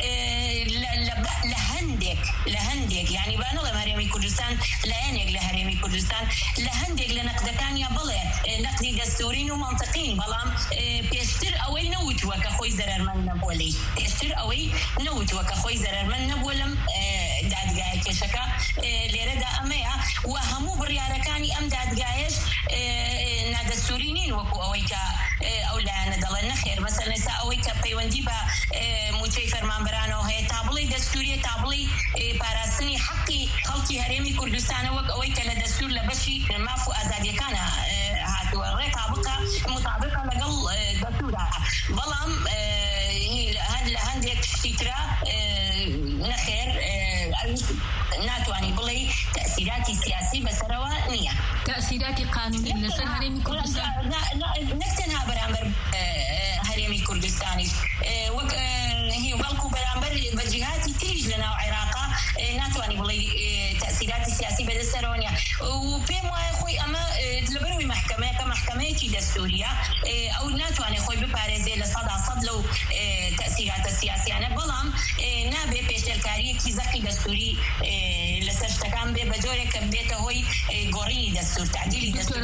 لە هەندێک لە هەندێک یعنی با نەڵێم هەرێمی کوردستان لایەنێک لە هەرێمی کوردستان لە هەندێک لە نەقدەکانیا بڵێ نەقدی دەستورین و منطقین، بەڵام پێشتر ئەوەی نەوتووە کە خۆی زەرەرمەند نەبووە لێی، پێشتر ئەوەی نەوتووە کە خۆی زەرەرمەند نەبووە لەم دادگایە کێشەکە لێرەدا ئەمەیە. و هەموو بڕیارەکانی ئەم دادگایش نادەستوری نین وەکو ئەوەی کە ئەو لایەنە دەڵێن نەخێر. مەسەلەن ئێستا ئەوەی کە پەیوەندی بە موچەی فەرمانبەرانەوە هەیە تا بڵێ دەستوریە تا بڵێ پاراستنی حەقی خەڵکی هەرێمی کوردستانە وەک ئەوەی کە لە دەستور لە بەشی ماف و ئازادیەکانە هاتووە ڕێکا بکە مطابقە لەگەڵ دەستورە. بەڵام لە هەندێک شتی ترا نەخێر ناتوانانی بڵێ تەسیراتی سیاسی بەسەرەوە نییە. تەسیراتی قانونی لەسەر هەرێمی کوردستان نەک تەنها بەرامبەر هەرێمی کوردستانیش وەک بەڵکو بەرامبەر بە جیهاتی تریش لە ناو عێراقا ناتوانانی بڵێ تەسیراتی سیاسی بەدەستەرەوە نییە. و پێم وایە خۆی ئەمە لەبەرەوەی محکەمەیە کە محکەمەیەکی دەستوریە ئەو ناتوانێت خۆی بپارێزێ لە سەدا سەد لەو تەسیراتە سیاسیانە، بەڵام نابێ پێشترکاریەکی زەقی دەستوری لەسەر شتەکان بێ بە جۆرێک کە بێتە هۆی گۆڕینی دەستور تعدیلی دەستور.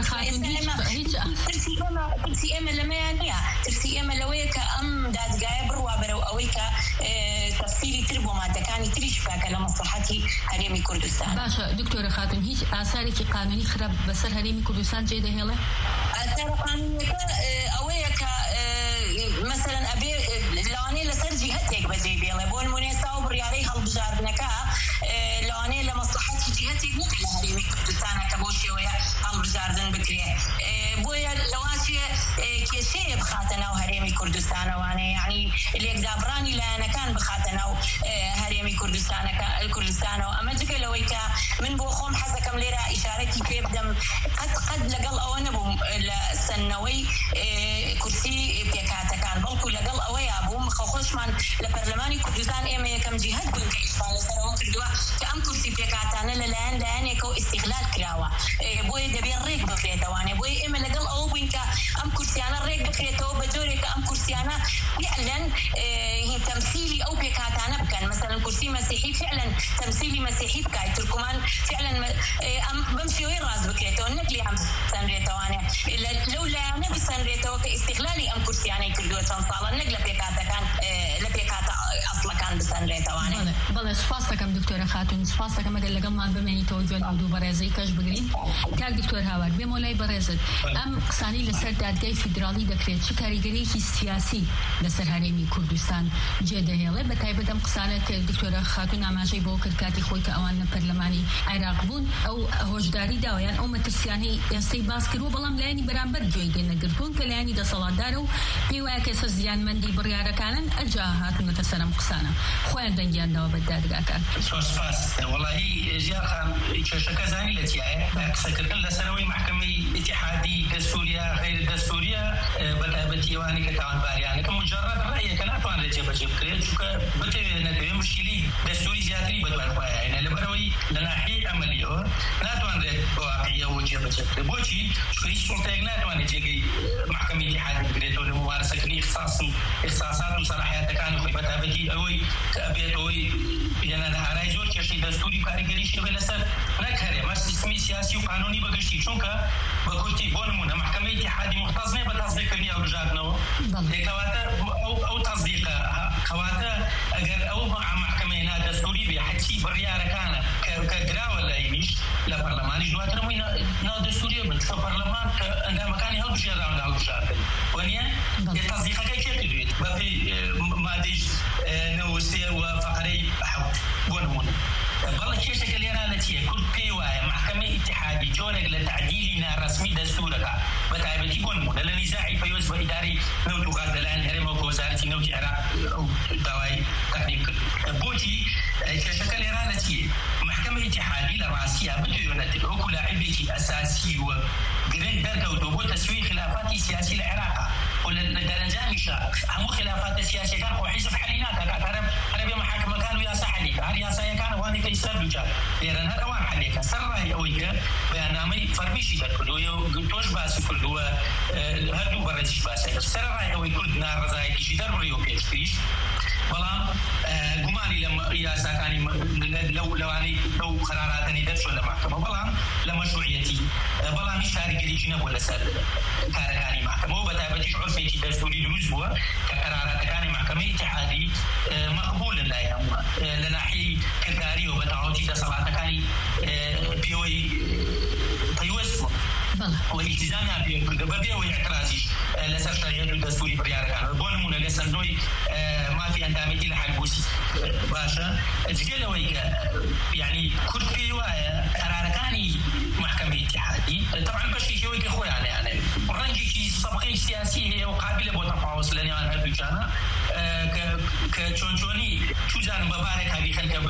ترسی ئێمە لەمەیان نییە، ترسی ئێمە لەوەیە کە ئەم دادگایە بڕوا بەرەو ئەوەی کە تەفسیری تر بۆ مادەکانی تریش بکە لە مەسلحەتی هەرێمی کوردستان. باشە دکتۆرە خاتون، هیچ ئاسارێکی قانونی خراپ بەسەر هەرێمی کوردستان جێ دەهێڵێ؟ ئاسار قانونیەکە ئەوەیە کە مثلا ئەبێ لەوانەیە لەسەر جیهەتێک بەجێ بێڵێ. بۆ نمونە ئێستا و بڕیارەی هەڵبژاردنەکە لەوانەیە لە مەسلحەتی جیهەتێک نەکە لە هەرێمی کوردستانە کە بۆ شێوەیە هەڵبژاردن بکرێ. بۆیە لەواشێ کێشەیە بخاتە ناو هەرێمی کوردستانەوانەیە، یعنی لێکدابڕانی لایەنەکان بخاتە ناو هەرێمی کوردستانەوە. ئەمە جگە لەوەی کە من بۆ خۆم حەزەکەم لێرە ئیشارەتی پێ بدەم قەت قەت لەگەڵ ئەوە نەبووم لە سەرنەوەی کورسی پێکهاتەکان، بەڵکو لەگەڵ ئەوەیە بووم خۆشمان لە پەرلەمانی کوردستان ئێمە یەکەم جیهەت بوون کە ئیشبال لەسەرەوە کردووە کە ئەم کورسی پێکهاتانە لەلایەن لایەنێکەوە ئیستیغلال کراوە. بۆیە دەبێت ڕێک بکرێتەوانێ. بۆیە ئێمە لەگەڵ ئەوە بووین کە ئەم کورسیانە ڕێک بکرێتەوە بە جۆرێک کە ئەم کورسیانە فعلا تەمثیلی ئەو پێکهاتانە بکەن. مثلا کورسی مەسیحی فعلا تەمثیلی مەسیحی بکای، تورکمان فعلا بەم شێوەی ڕاست بکرێتەوە، نەک لێ هەم سەنرێتەوانێ لەو لایەنە بسەنرێتەوە کە ئیستیغلالی ئەم کورسیانەی کردووە چەند ساڵە، نەک لە پێکهاتەکان لە پێکهاتە ئەسڵ بەڵێ سوپاس دەکەم دکتۆرە خاتون، سوپاس دەکەم ئەگەر لەگەڵمان بمێنیتەوە گوێن ئەو دوو بەڕێزەی کەش بگرین. کاک دکتۆر هاوار بێم وەلای بەڕێزت، ئەم قسانەی لەسەر دادگای فیدراڵی دەکرێت چ کاریگەریەکی سیاسی لەسەر هەرێمی کوردستان جێدەهێڵێ؟ بەتایبەت ئەم قسانە کە دکتۆرە خاتون ئاماژەی بۆ کرد کاتی خۆی کە ئەوان لە پەرلەمانی عێراق بوون، ئەو هۆشداری داوایان ئەو مەترسیانەی ئێستەی باس کردووە، بەڵام لایەنی بەرامبەر گوێی دێنەگرتوون کە لایەنی دەسەڵاتدارە و پێی وایە کە ئێستا زیانمەندی بڕیارەکانن ئەجا هاتوونەتە سەر ئەم قسانە. خۆیان دەنگیاندەوە بە دادگاکان. سپاس. وەڵاهی ژیان خان کێشەکە زانی لە چیایە؟ قسەکردن لەسەرەوەی محکەمەی ئیتیحادی دەستوریە غیر دەستوریە بەتایبەتی ئەوانی کە تاوانباریانە کە مجرد ڕەیەکە ناتوانرێت جێبەجێ بکرێت، چونکە بتەوێت نەتەوێت مشکلی دەستوری زیاتری بەدوای خۆیانە لەبەرەوەی لە ناحیەی ئەمەلیەوە ناتوانرێت بە واقعیەوە جێبەجێ بکرێت. بۆچی؟ چونکە هیچ سوڵتەیەک ناتوانێت جێگەی محکەمەی ئیتیحادی بگرێتەوە لە ممارسەکردنی اختصاص و اختصاصات و سەلاحیەتەکانی خۆی، بەتایبەتی ئەوەی کە ئەبێتەوەی یعنی هەرای زۆر کێشەی دەستوری و کاریگەریشی بێ لەسەر نەکەرێ مە سیستمی سیاسی و قانونی بەگشتی، چونکە بە کورتی بۆ نمونە محکەمەی ئیتیحادی مختەز نێ بە تەصدیقکردنی هەڵبژاردنەوە. کەواتە ئەو تەصدیقە کەواتە ئەگەر ئەو محکەمەی نادەستوری بێ حەچی بڕیارەکانە کە گراوە لایمیش لە پەرلەمانی دواتر مووی نادەستوریە بن، چونکە پەرلەمان کە ئەندامەکانی هەڵبژێراون لە هەڵبژاردن وەنیە تەصدیقەکەی چێ کردوێت بەپێی مادەی نەوە سێ و فەقەرەی حەوت بۆ نمونە. بەڵێ کێشەکە لێرانە چییە؟ کورد پێی وایە محکەمەی ئیتیحادی جۆرێک لە تعدیلی ناڕەسمی دەستورەکە، بەتایبەتی بۆ نمونە لە نیزاعی پەیوەست بە ئیدارەی نەوت و غاز لەلایەن هەرێمەوە کە وەزارەتی نەوتی عێراق داوای تەحریم کرد. بۆچی کێشەکە لێرانە چییە؟ محکەمەی ئیتیحادی لە ڕاستیە بتوێنێت وەکو لاعبێکی ئەساسی و گرنگ دەرکەوتەوە بۆ تەسویی خلافاتی سیاسی لە عێراقا و لە دەرەنجامیشە هەموو خلافاتە سیاسیەکان خۆ حیزب حەلی ناکات، هەرێ محاکمەکان و یاسا حەلیکە، هەر یاسایەکان ئەوانێک کە ئیستا دووجار لێرەن هەر ئەوان حەلێکە سەرڕای ئەوەی کە بەیاننامەی فەرمیشی دەرکردووە و تۆش باسی کردووە هەردوو بەڕێزیش باسیەکە سەرڕای ئەوەی کورد ناڕەزایەتیشی دەربڕی و پێشتریش، بەڵام گومانی لە یاساکانی لەوانەی ئەو قەراراتەی دەرچۆ لە محکەمە، بەڵام لە مەشروعیەتی بەڵام هیچ کاریگەریی نەبووە لەسەر کارەکانی محکەمەوە، بەتایبەتیش عورفێکی دەستوری دروست بووە کە قەراراتەکانی محکەمەی ئیتیحادی مەقبولن لای هەمووان لە ناحیەی کردداری و بەتەواوەتی دەسەڵاتەکانی پێوەی پەیوەست بوون و ئیلتیزامیان پێ کردە بەبێ ئەوەی اعترازیش لەسەر شەریعەت و دەستوری بڕیارەکان. بۆ نمونە لە سندۆی مافی ئەندامێتی لە حەلبوسی باشە جگە لەوەی کە یعنی کورد پێی وایە قەرارەکانی محکەمەی ئیتیحادی طبعا بەشێکەوەی کە خۆیانە یانێ ڕەنگێکی سەبقەی سیاسی هەیە و قابلە بۆ تەفاوت لە نێوان هەردووچانە کە چۆن چۆنی چوجانم بەبارێک هەریخەن کە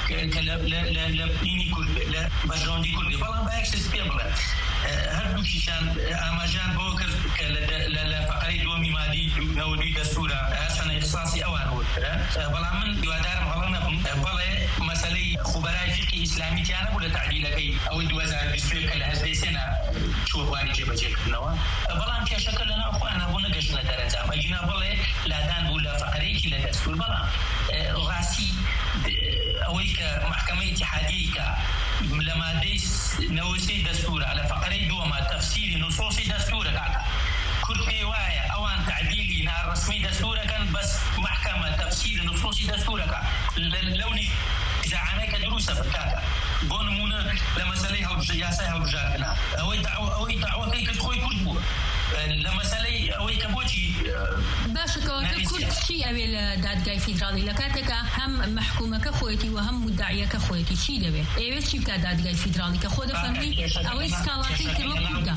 لە بینی کورد لە بەشڕەوەندی کوردی، بەڵام بایەکسس پێ بڵێ هەردووکیشان ئاماژیان بۆ کرد کە لە فەقەرەی دووەمی مادی نەوە دووی دەستورە هەستانە ئیختصاسی ئەوان وترە، بەڵام من دوادارم هەڵە نەبم بەڵێ مەسەلەی خوبەرای فقهی ئیسلامی تیانە بوو لە تعدیلەکەی ئەوەی دوو هەزار و بیست و یەک کە لە هەزدەی سێنا چووە بواری جێبەجێکردنەوە، بەڵام کێشەکە لەناو خۆیانە بوو نەگەشتنە دەرەنجام ئەگینا بڵێ لادان بوو لە فەقەرەیەکی لە دەستور، بەڵام ڕاستی ئەوەی کە محکەمەی ئیتیحادی کە لە مادەی نەوەسەی دەستورە لە فەقەرەی دووەمە تەفسیری نوسوسی دەستورە کاکە کورد پێی وایە ئەوان تعدیلی ناڕەسمی دەستورەکەن بەس محکەمە تەفسیری نوسوسی دەستورەکە لەونی زعامەی کە دروستە بکاتە بۆ نمونە لە مەسەلەی یاسای هەڵبژاردنە ئەوەی ئەوەی داوەکەی کرد خۆی کورد بووە لە مەسەلەی ئەوەی کە بۆچی باشەکەوەکە کورد چی ئەوێ لە دادگای فیدراڵی لە کاتێکە هەم محکومەکە خۆیەتی و هەم مدعیەکە خۆیەتی چی دەوێت ئێوێ چی بکات دادگای فیدراڵی کە خۆ دەفەرمی ئەوەی سکاڵاتی کردوە کوردە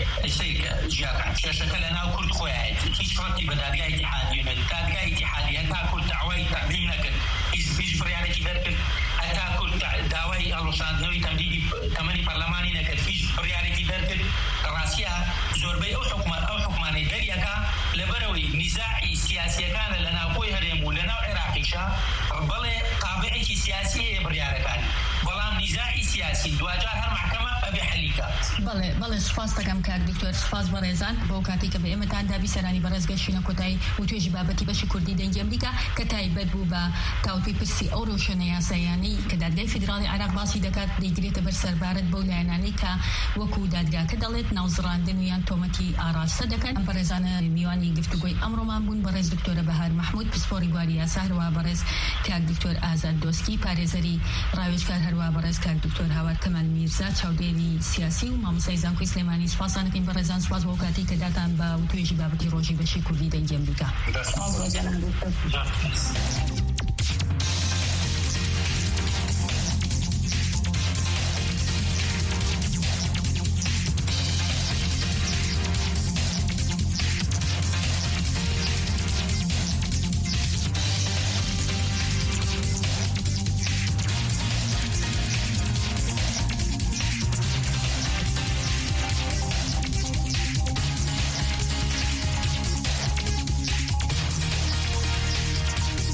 کێشەکە لەناو کورد خۆیایەت هیچ ڕەتی بە دادگای ئیتیحادی نێت. دادگای ئیتیحادی هەتا کورد داوای تەقدیم نەکرد هیچ بڕیارێکی دەرکرد، هەتا کورد داوای هەڵوەشاندنەوەی تەمدیدی تەمەنی پەرلەمانی نەکرد هیچ بڕیارێکی دەرکرد. ڕاستیە زۆربەی ئەو حکومات ئەو حکومانەی دەریەکە لەبەرەوەی نیزاعی سیاسیەکانە لەناو خۆی هەرێم و لەناو عێراقیشە بەڵێ تابعێکی سیاسی هەیە بڕیارەکانی، بەڵام نیزاعی سیاسی دوجار هەر محکەمە ئەبێ حەلیکات. بەڵێ بەڵێ سوپاس دەکەم کاک دکتۆر، سوپاس بەڕێزان بۆ کاتی کە بە ئێمەتان دابی سەرانی بەڕێزگەشتینە کۆتایی و توێژی بابەتی بەشی کوردی دەنگی ئەمریکا کە تایبەت بوو بە تاوتوی پرسی ئەو ڕۆژنە یاساییانەی کە دادگای فیدراڵی عێراق باسی دەکات دەیگرێتە بەر سەربارەت بەو لایەنانەی کە وەکو دادگاکە دەڵێت ناوزڕاندن و یان تۆمەتی ئاراستە دەکەن. ئەم بەڕێزانە میوانی گفتوگۆی ئەمڕۆمان بوون. بەڕێز دکتۆرە بەهار محمود پسپۆڕی بواری یاسا، هەروە بەڕێز کاک دکتۆر ئازاد دۆسکی پارێزەری ڕاوێژکار، هەروە بەڕێز کاک دکتۆر هاوار کەمال میرزا چاودێری سیاسی و مامۆستای زانکۆی سلێمانی. سوپاسانەکەین بەڕێزان، سوپاس بۆ کاتی کە داتان بە توێژی بابەتی ڕۆژی بەشی کوردی دەنگی ئەمریکا.